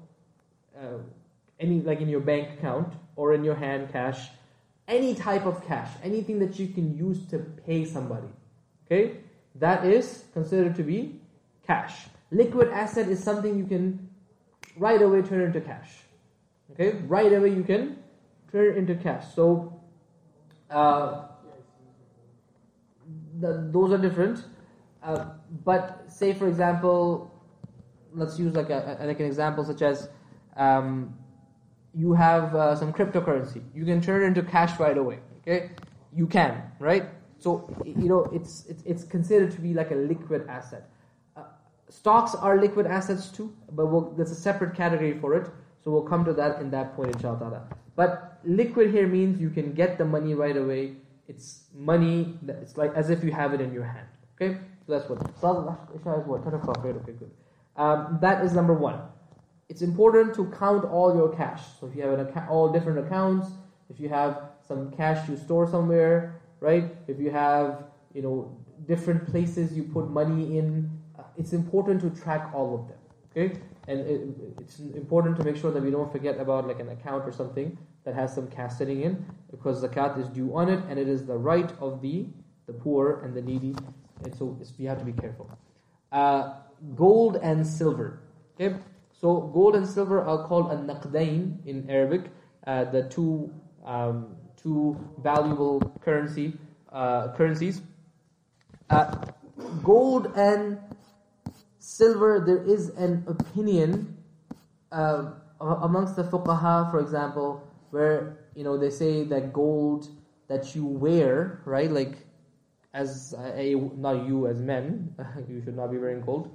any, like in your bank account or in your hand cash, any type of cash, anything that you can use to pay somebody, okay? That is considered to be cash. Liquid asset is something you can right away turn into cash. Okay? Right away you can turn it into cash. So, those are different. But say for example, let's use like an example such as you have some cryptocurrency. You can turn it into cash right away. Okay? You can, right? So, it's considered to be like a liquid asset. Stocks are liquid assets too, but there's a separate category for it. So we'll come to that in that point, inshallah. But liquid here means you can get the money right away. It's money, it's like as if you have it in your hand. Okay? So that's what. Isha is what? 10 o'clock, right? Okay, good. That is number 1. It's important to count all your cash. So if you have all different accounts, if you have some cash you store somewhere, right? If you have, different places you put money in, it's important to track all of them. Okay? And it's important to make sure that we don't forget about like an account or something that has some cash sitting in, because zakat is due on it, and it is the right of the poor and the needy, and so we have to be careful. Gold and silver. Okay, so gold and silver are called an-naqdain in Arabic, the two valuable currencies. Gold and silver, there is an opinion amongst the fuqaha, for example, where they say that gold that you wear, right, like as not you as men, you should not be wearing gold.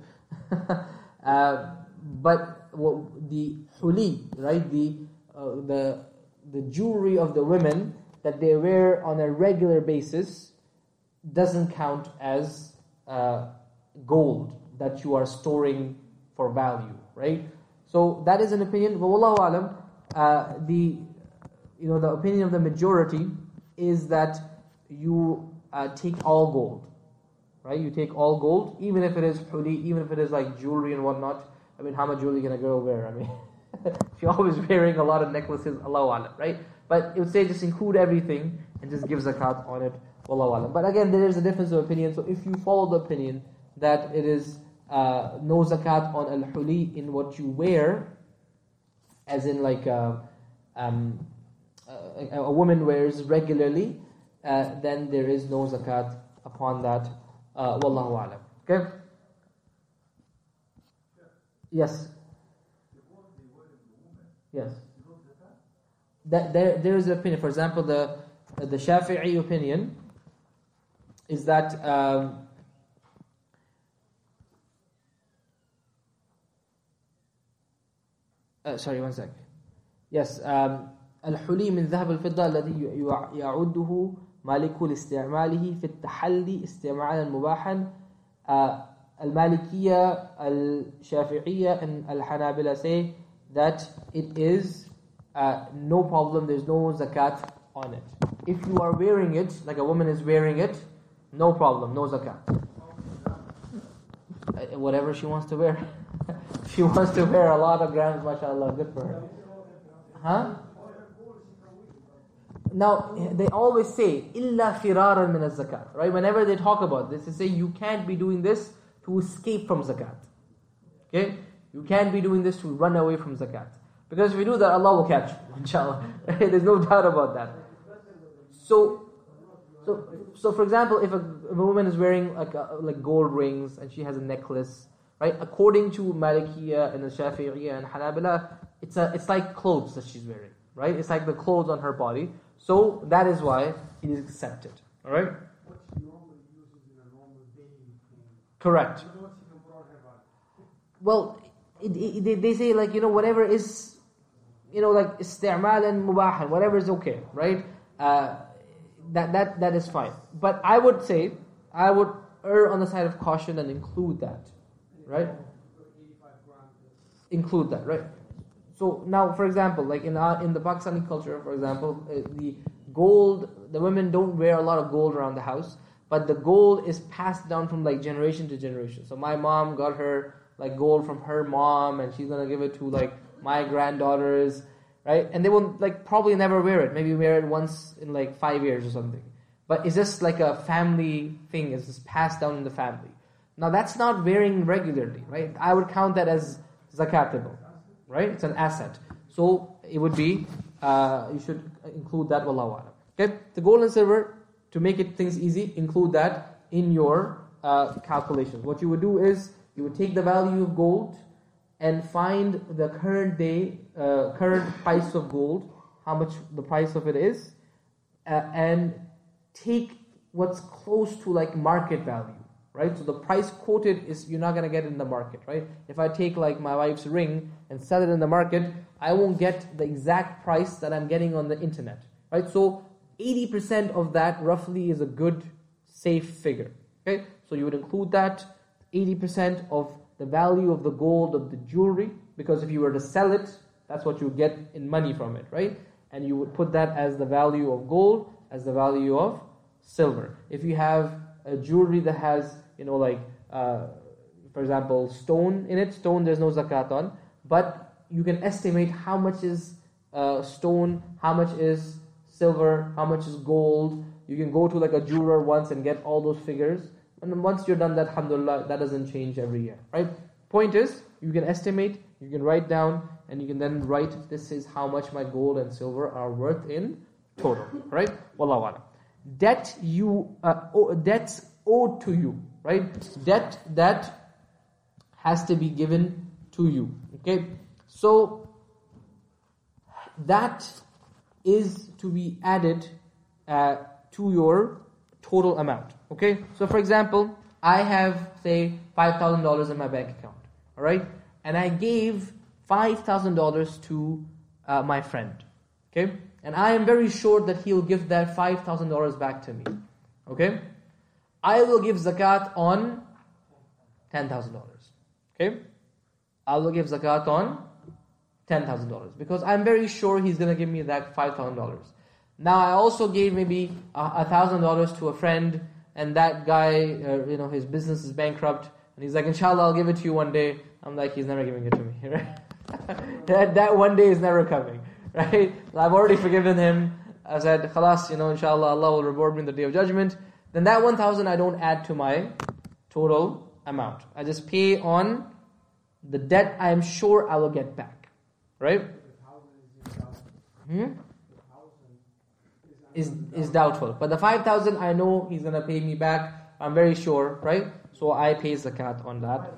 But the huli, right? The jewelry of the women that they wear on a regular basis doesn't count as gold that you are storing for value, right? So that is an opinion. But wallahu alam, the opinion of the majority is that you take all gold, right? You take all gold, even if it is huli, even if it is like jewelry and whatnot. I mean, how much jewelry can a girl wear? I mean, she's always wearing a lot of necklaces, Allahu alam, right? But it would say just include everything and just give zakat on it, wallahu alam. But again, there is a difference of opinion. So if you follow the opinion that it is no zakat on al-huli in what you wear, as in like a woman wears regularly, then there is no zakat upon that, wallahu alam. Okay? Yes. Yes. There is an opinion. For example, the Shafi'i opinion is that sorry, one sec. Yes, الحلي من ذهب الفضة الذي يعده مالك لاستعماله في التحلي استعمالا مباحا. Al-Malikiyya, Al-Shafi'iyya and Al-Hanabila say that it is no problem, there's no zakat on it. If you are wearing it, like a woman is wearing it, no problem, no zakat. Whatever she wants to wear. If she wants to wear a lot of grams, mashallah, good for her. Huh? Now, they always say, إِلَّا فِرَارًا مِنَ الزَّكَاةِ, right? Whenever they talk about this, they say you can't be doing this to escape from zakat. Okay? You can't be doing this to run away from zakat. Because if you do that, Allah will catch you, inshallah. There's no doubt about that. So for example, if a woman is wearing like gold rings and she has a necklace, right? According to Malikiyya and the Shafi'iyya and Hanabila, it's like clothes that she's wearing, right? It's like the clothes on her body. So that is why it is accepted. All right? What she normally uses in a normal daily thing. Correct. Well, they say like, whatever is, like isti'mal and mubahan, whatever is okay, right? That is fine. But I would say, I would err on the side of caution and include that, right? Include that, right? So now, for example, like in the Pakistani culture, for example, the women don't wear a lot of gold around the house, but the gold is passed down from like generation to generation. So my mom got her like gold from her mom, and she's gonna give it to like my granddaughters, right? And they will like probably never wear it. Maybe wear it once in like 5 years or something. But it's just like a family thing. It's just passed down in the family. Now that's not wearing regularly, right? I would count that as zakatable, right? It's an asset. So it would be, you should include that, wallahu alam. Okay? The gold and silver, to make things easy, include that in your calculations. What you would do is, you would take the value of gold and find the current price of gold, how much the price of it is, and take what's close to like market value, right? So the price quoted is, you're not going to get it in the market, right? If I take like my wife's ring and sell it in the market, I won't get the exact price that I'm getting on the internet, right? So 80% of that roughly is a good, safe figure, okay? So you would include that 80% of the value of the gold of the jewelry, because if you were to sell it, that's what you get in money from it, right? And you would put that as the value of gold, as the value of silver. If you have a jewelry that has, for example, stone in it, stone there's no zakat on, but you can estimate how much is stone, how much is silver, how much is gold. You can go to like a jeweler once and get all those figures. And then once you're done that, alhamdulillah, that doesn't change every year, right? Point is, you can estimate, you can write down, and you can then write, this is how much my gold and silver are worth in total, right? Wallahu alam. Debts owed to you, right? Debt that has to be given to you, okay? So, that is to be added to your total amount. Okay, so for example, I have, say, $5,000 in my bank account. Alright? And I gave $5,000 to my friend. Okay? And I am very sure that he'll give that $5,000 back to me. Okay? I will give zakat on $10,000. Okay? I will give zakat on $10,000 because I'm very sure he's going to give me that $5,000. Now I also gave maybe $1,000 to a friend, and that guy, his business is bankrupt, and he's like, inshallah, I'll give it to you one day. I'm like, he's never giving it to me. Right? that one day is never coming. Right? I've already forgiven him. I said, khalas, inshallah, Allah will reward me in the day of judgment. Then that 1,000 I don't add to my total amount. I just pay on the debt I am sure I will get back. Right? Is doubtful. But the 5,000 I know he's going to pay me back. I'm very sure. Right? So I pay zakat on that.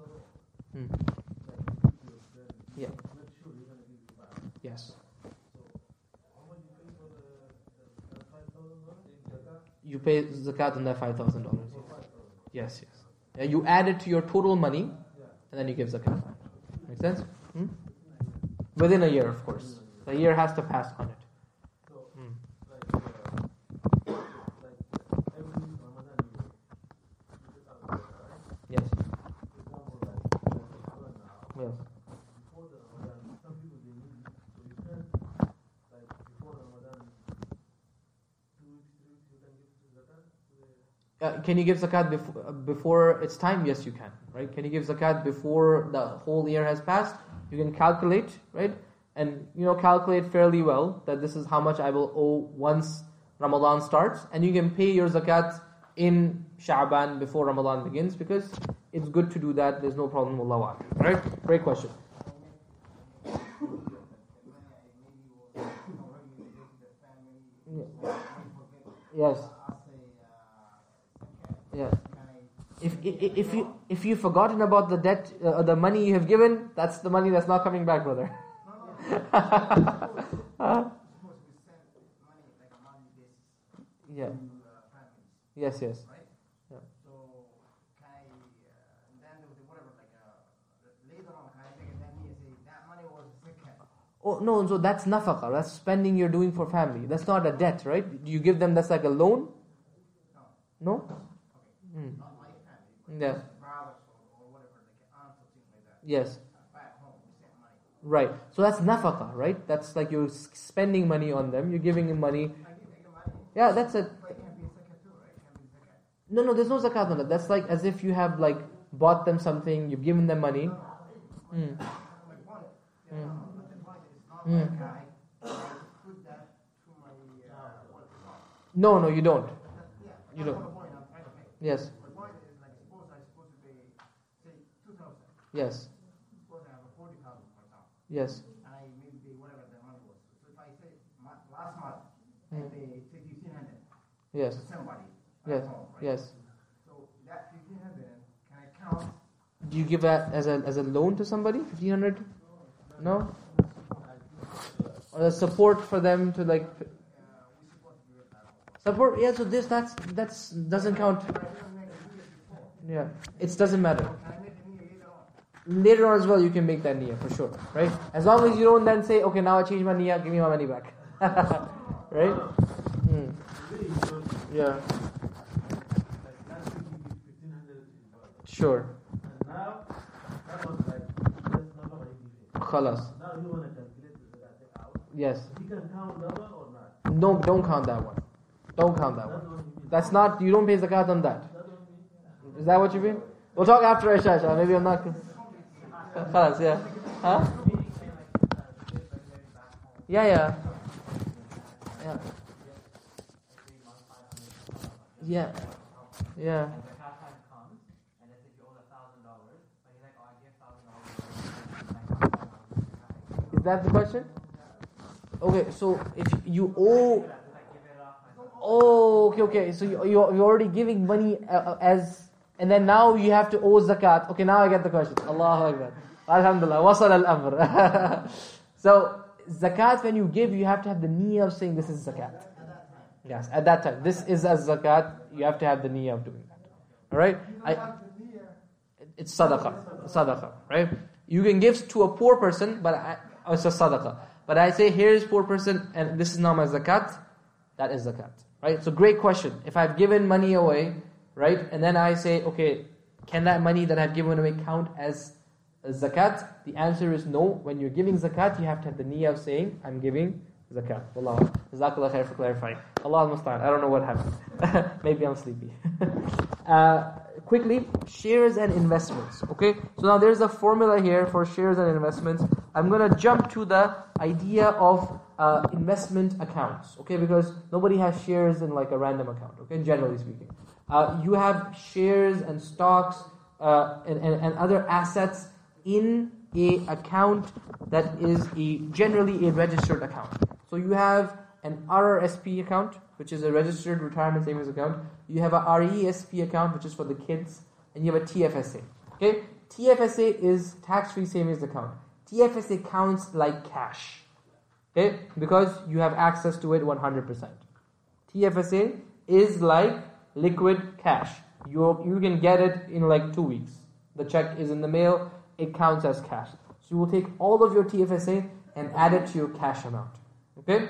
Yeah. Yes. You pay zakat on that $5,000. Yes. You add it to your total money, and then you give zakat. Make sense? Within a year, of course. The year has to pass on it. Yes. Yes. Can you give zakat before its time? Yes, you can. Right? Can you give zakat before the whole year has passed? You can calculate, right? And calculate fairly well that this is how much I will owe once Ramadan starts, and you can pay your zakat in Sha'ban before Ramadan begins, because it's good to do that. There's no problem. Wallahu a'lam. Right? Great question. Yes. Yeah. If you've forgotten about the debt, the money you have given, that's the money that's not coming back, brother. Yeah. Yes. Yeah. So can I then whatever later on can I take it and say that money was zakat? Oh no, so that's nafaqah. That's spending you're doing for family. That's not a debt, right? Do you give them that's like a loan? No? Okay. Not my family. Yeah. Brothers or whatever, aunts or things like that. Yes. Back home, we send money. Right. So that's nafaqah, right? That's like you're spending money on them. You're giving them money. I give money. Yeah, that's it. But it can be zakat too, right? It can be zakat. No, there's no zakat on it. That's like as if you have bought them something, you've given them money. No, you don't. You don't. Yes. The point is, suppose I'm supposed to pay, say, 2,000. Yes. Suppose I have 40,000, for example. Yes. And I maybe pay whatever the money was. So if I say last month, I pay 1,500 Yes. to somebody. Yes. Home, right? Yes. So that 1,500, can I count? Do you give that as a loan to somebody? 1,500? No. Or a support for them to support. Yeah. So that's doesn't count. Yeah. It doesn't matter. Later on as well, you can make that niyyah for sure, right? As long as you don't then say, okay, now I change my niyyah, give me my money back, right? Yeah. Sure. Now, that was that's not what I Khalas. Now you want to calculate the out. Yes. You can count that one or not? No, don't count that one. Don't count that one. That's not, you don't pay zakat on that. Is that what you mean? We'll talk after Isha. Maybe I'm not. Khalas, yeah. Huh? Yeah. Is that the question? Okay, so if you owe... Oh, okay. So you're already giving money and then now you have to owe zakat. Okay, now I get the question. Allahu Akbar. Alhamdulillah. Wasal al-amr. So, zakat, when you give, you have to have the niyyah of saying this is zakat. Yes, at that time. This is as zakat. You have to have the niyyah of doing that. All right? It's sadaqah, right? You can give to a poor person, but it's a sadaqah. But I say, here is poor person, and this is now my zakat, that is zakat, right? So great question. If I've given money away, right, and then I say, okay, can that money that I've given away count as zakat? The answer is no. When you're giving zakat, you have to have the niyyah of saying, I'm giving zakat. Wallah. Jazakallah khair for clarifying. Allah al-Musta'an. I don't know what happened. Maybe I'm sleepy. Quickly, shares and investments. Okay, so now there's a formula here for shares and investments. I'm going to jump to the idea of investment accounts. Okay, because nobody has shares in like a random account. Okay, generally speaking, you have shares and stocks and other assets in a account that is generally a registered account. So you have an RRSP account, which is a registered retirement savings account. You have a RESP account, which is for the kids, and you have a TFSA. Okay, TFSA is tax-free savings account. TFSA counts like cash. Okay, because you have access to it 100%. TFSA is like liquid cash. You can get it in like 2 weeks. The check is in the mail. It counts as cash. So you will take all of your TFSA and add it to your cash amount. Okay?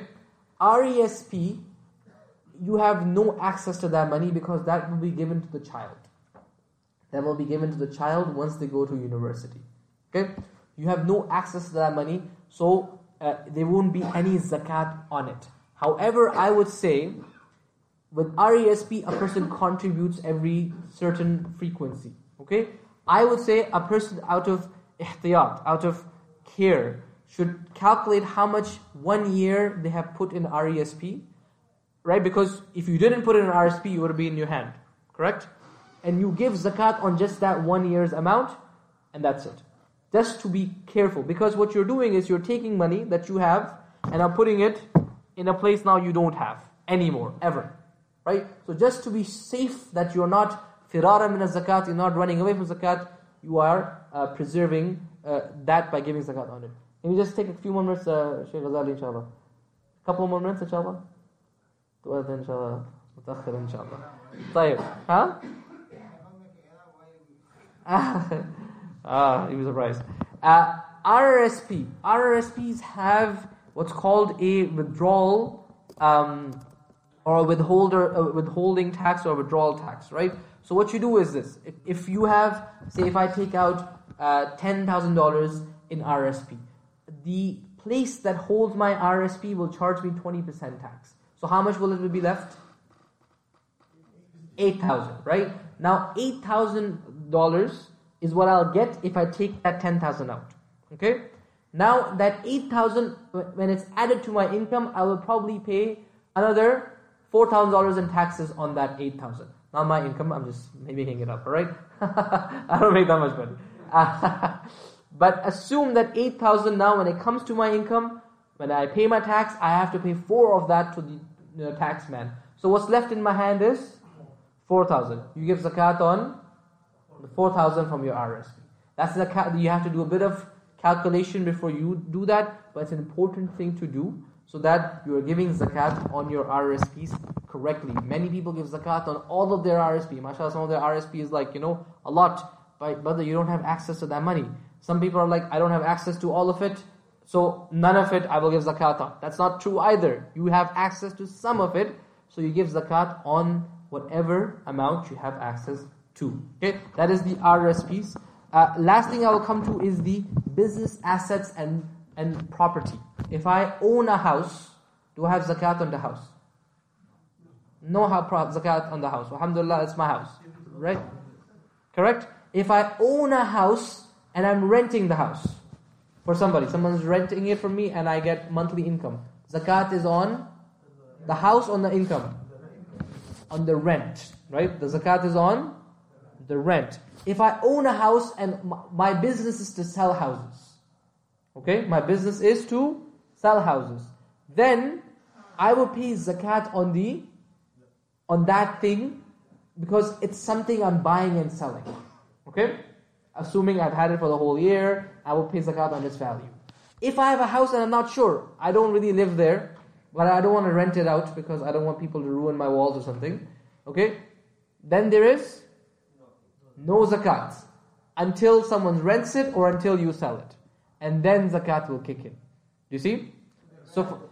RESP, you have no access to that money because that will be given to the child. That will be given to the child once they go to university. Okay? You have no access to that money, so there won't be any zakat on it. However, I would say, with RESP, a person contributes every certain frequency. Okay? I would say a person out of ihtiyat, out of care, should calculate how much 1 year they have put in RESP, right? Because if you didn't put it in RESP, it would be in your hand, correct? And you give zakat on just that 1 year's amount, and that's it. Just to be careful, because what you're doing is you're taking money that you have and are putting it in a place now you don't have anymore, ever, right? So just to be safe that you're not firara min zakat, you're not running away from zakat, you are preserving that by giving zakat on it. Can we just take a few more minutes, Shaykh Ghazali, inshallah? A couple more minutes, inshallah? تؤذن inshallah. متأخر inshallah. طيب. Huh? He was surprised. RRSP. RRSPs have what's called a withdrawal or withholding tax or withdrawal tax, right? So what you do is this. If you have, say if I take out $10,000 in RRSP, the place that holds my RRSP will charge me 20% tax. So how much will it be left? $8,000, right? Now $8,000 is what I'll get if I take that 10,000 out. Okay? Now that 8,000, when it's added to my income, I will probably pay another $4,000 in taxes on that 8,000. Not my income, I'm just making it up, alright? I don't make that much money. But assume that 8,000 now, when it comes to my income, when I pay my tax, I have to pay 4 of that to the tax man. So what's left in my hand is 4,000. You give zakat on the 4,000 from your RSP. That's zakat. You have to do a bit of calculation before you do that, but it's an important thing to do so that you are giving zakat on your RSPs correctly. Many people give zakat on all of their RSP. MashaAllah, some of their RSP is like, a lot, but you don't have access to that money. Some people are like, I don't have access to all of it, so none of it I will give zakat on. That's not true either. You have access to some of it, so you give zakat on whatever amount you have access to. Okay, that is the RSPs. Last thing I will come to is the business assets and property. If I own a house, do I have zakat on the house? No zakat on the house. Alhamdulillah, it's my house. Right? Correct? If I own a house and I'm renting the house for somebody, someone's renting it from me and I get monthly income, zakat is on the house, on the income? On the rent. Right? The zakat is on the rent. If I own a house and my business is to sell houses, okay, my business is to sell houses, then I will pay zakat on that thing because it's something I'm buying and selling. Okay? Assuming I've had it for the whole year, I will pay zakat on its value. If I have a house and I'm not sure, I don't really live there, but I don't want to rent it out because I don't want people to ruin my walls or something, okay? then there is no zakat until someone rents it or until you sell it. And then zakat will kick in. Do you see? So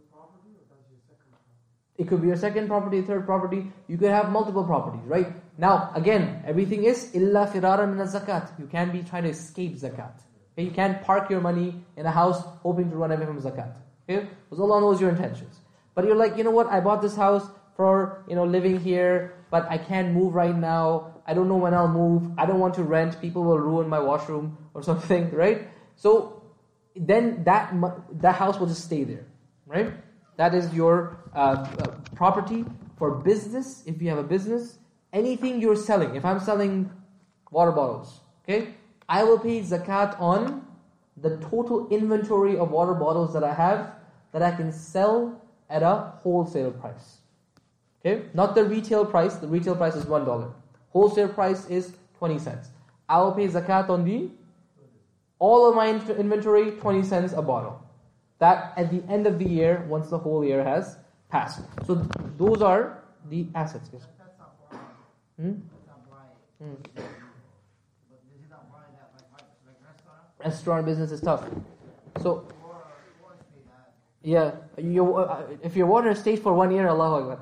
it could be your second property, third property. You could have multiple properties, right? Now, again, everything is illa firara min zakat. You can't be trying to escape zakat. Okay? You can't park your money in a house hoping to run away from zakat. Okay? Because Allah knows your intentions. But you're like, you know what? I bought this house for living here, but I can't move right now. I don't know when I'll move. I don't want to rent. People will ruin my washroom or something, right? So then that house will just stay there, right? That is your property for business. If you have a business, anything you're selling. If I'm selling water bottles, okay, I will pay zakat on the total inventory of water bottles that I have that I can sell at a wholesale price. Okay, not the retail price. The retail price is $1. Wholesale price is 20 cents. I will pay zakat on all of my inventory, 20 cents a bottle. That at the end of the year, once the whole year has passed. So those are the assets. Yes. That's not blind. That's not blind. But this is not blind that like restaurant. Restaurant business is tough. So Or stay that. yeah, if your water stays for 1 year, Allahu Akbar.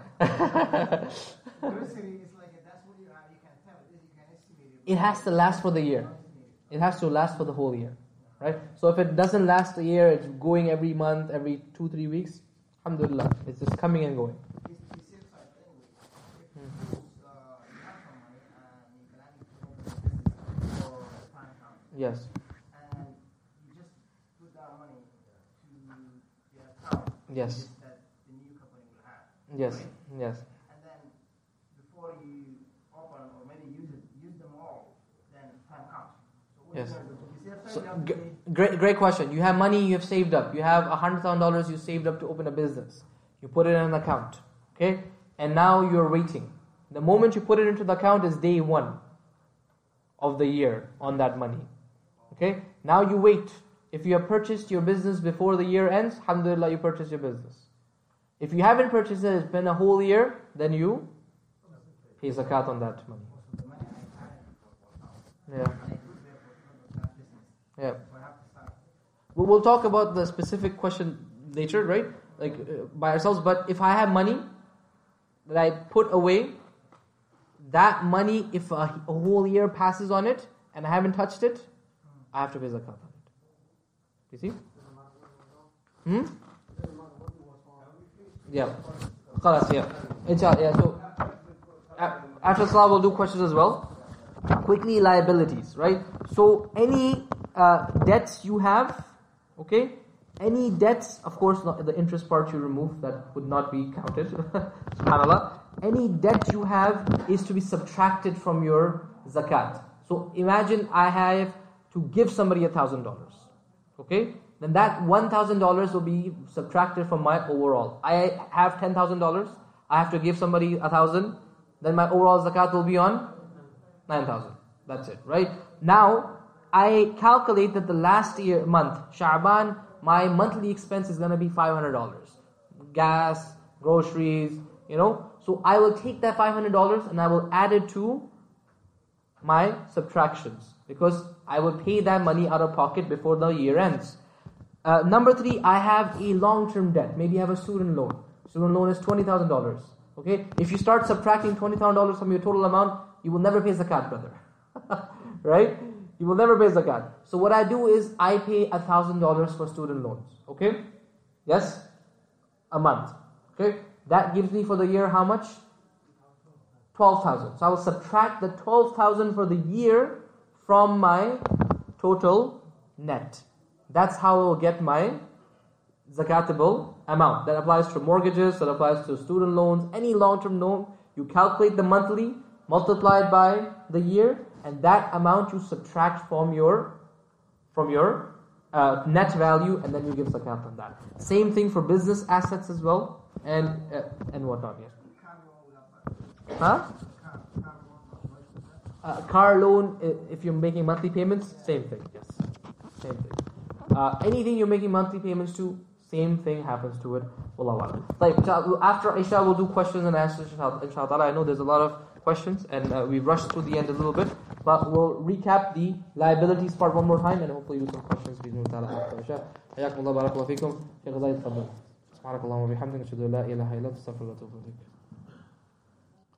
University is like that's what you can tell. You can estimate it. It has to last for the year. It has to last for the whole year, right? So if it doesn't last a year, it's going every month, every 2-3 weeks. Alhamdulillah, it's just coming and going. It's safe side anyway. If you have some money and you can actually open a business for time account, Yes, and you just put that money to the account yes, that the new company will have. yes, Right? yes. And then before you open or maybe use them all, then time counts. So what Yes. are you going to do? You see, So, after you have to great question. You have money you have saved up. You have $100,000 you saved up to open a business. You put it in an account, okay? And now you're waiting. The moment you put it into the account is day 1 of the year on that money, okay? Now you wait. If you have purchased your business before the year ends, alhamdulillah, you purchased your business. If you haven't purchased it, it's been a whole year, then you pay zakat on that money. the money I had for Yeah, I put there for that business. yeah. So I have to start. We'll talk about the specific question later, right? Like by ourselves. But if I have money that I put away, that money, if a whole year passes on it and I haven't touched it, I have to pay zakat on it. You see? Yeah. Khalas, yeah. Inshallah, yeah. So after Salah, we'll do questions as well. Quickly, liabilities, right? So any debts you have, okay? Any debts, of course, not the interest part you remove, that would not be counted. SubhanAllah. Any debt you have is to be subtracted from your zakat. So imagine I have to give somebody $1,000, okay? Then that $1,000 will be subtracted from my overall. I have $10,000. I have to give somebody 1,000. Then my overall zakat will be on 9,000. That's it, right? Now, I calculate that the last month, Sha'ban, my monthly expense is going to be $500. Gas, groceries, So I will take that $500 and I will add it to my subtractions. Because I will pay that money out of pocket before the year ends. Number 3, I have a long-term debt. Maybe I have a student loan. Student loan is $20,000. Okay? If you start subtracting $20,000 from your total amount, you will never pay zakat, brother. Right? You will never pay zakat. So what I do is I pay $1,000 for student loans. Okay? Yes? A month. Okay? That gives me for the year how much? 12,000. So I will subtract the 12,000 for the year from my total net. That's how I will get my zakatable amount. That applies to mortgages, that applies to student loans, any long-term loan. You calculate the monthly, multiply it by the year, and that amount you subtract from your net value, and then you give zakat on that. Same thing for business assets as well, and whatnot. Yes. Huh? Car loan, if you're making monthly payments, same thing. Yes, same thing. Anything you're making monthly payments to, same thing happens to it. Wallahu a'lam. Like after Isha, we'll do questions and answers. Inshallah, I know there's a lot of questions. questions, and we rushed through the end a little bit, but we'll recap the liabilities part one more time, and hopefully with some questions. حياكم الله بارك الله فيكم. شيخ غزالي تفضل. سبحانك اللهم وبحمدك أشهد أن لا إله إلا أنت أستغفرك وأتوب إليك.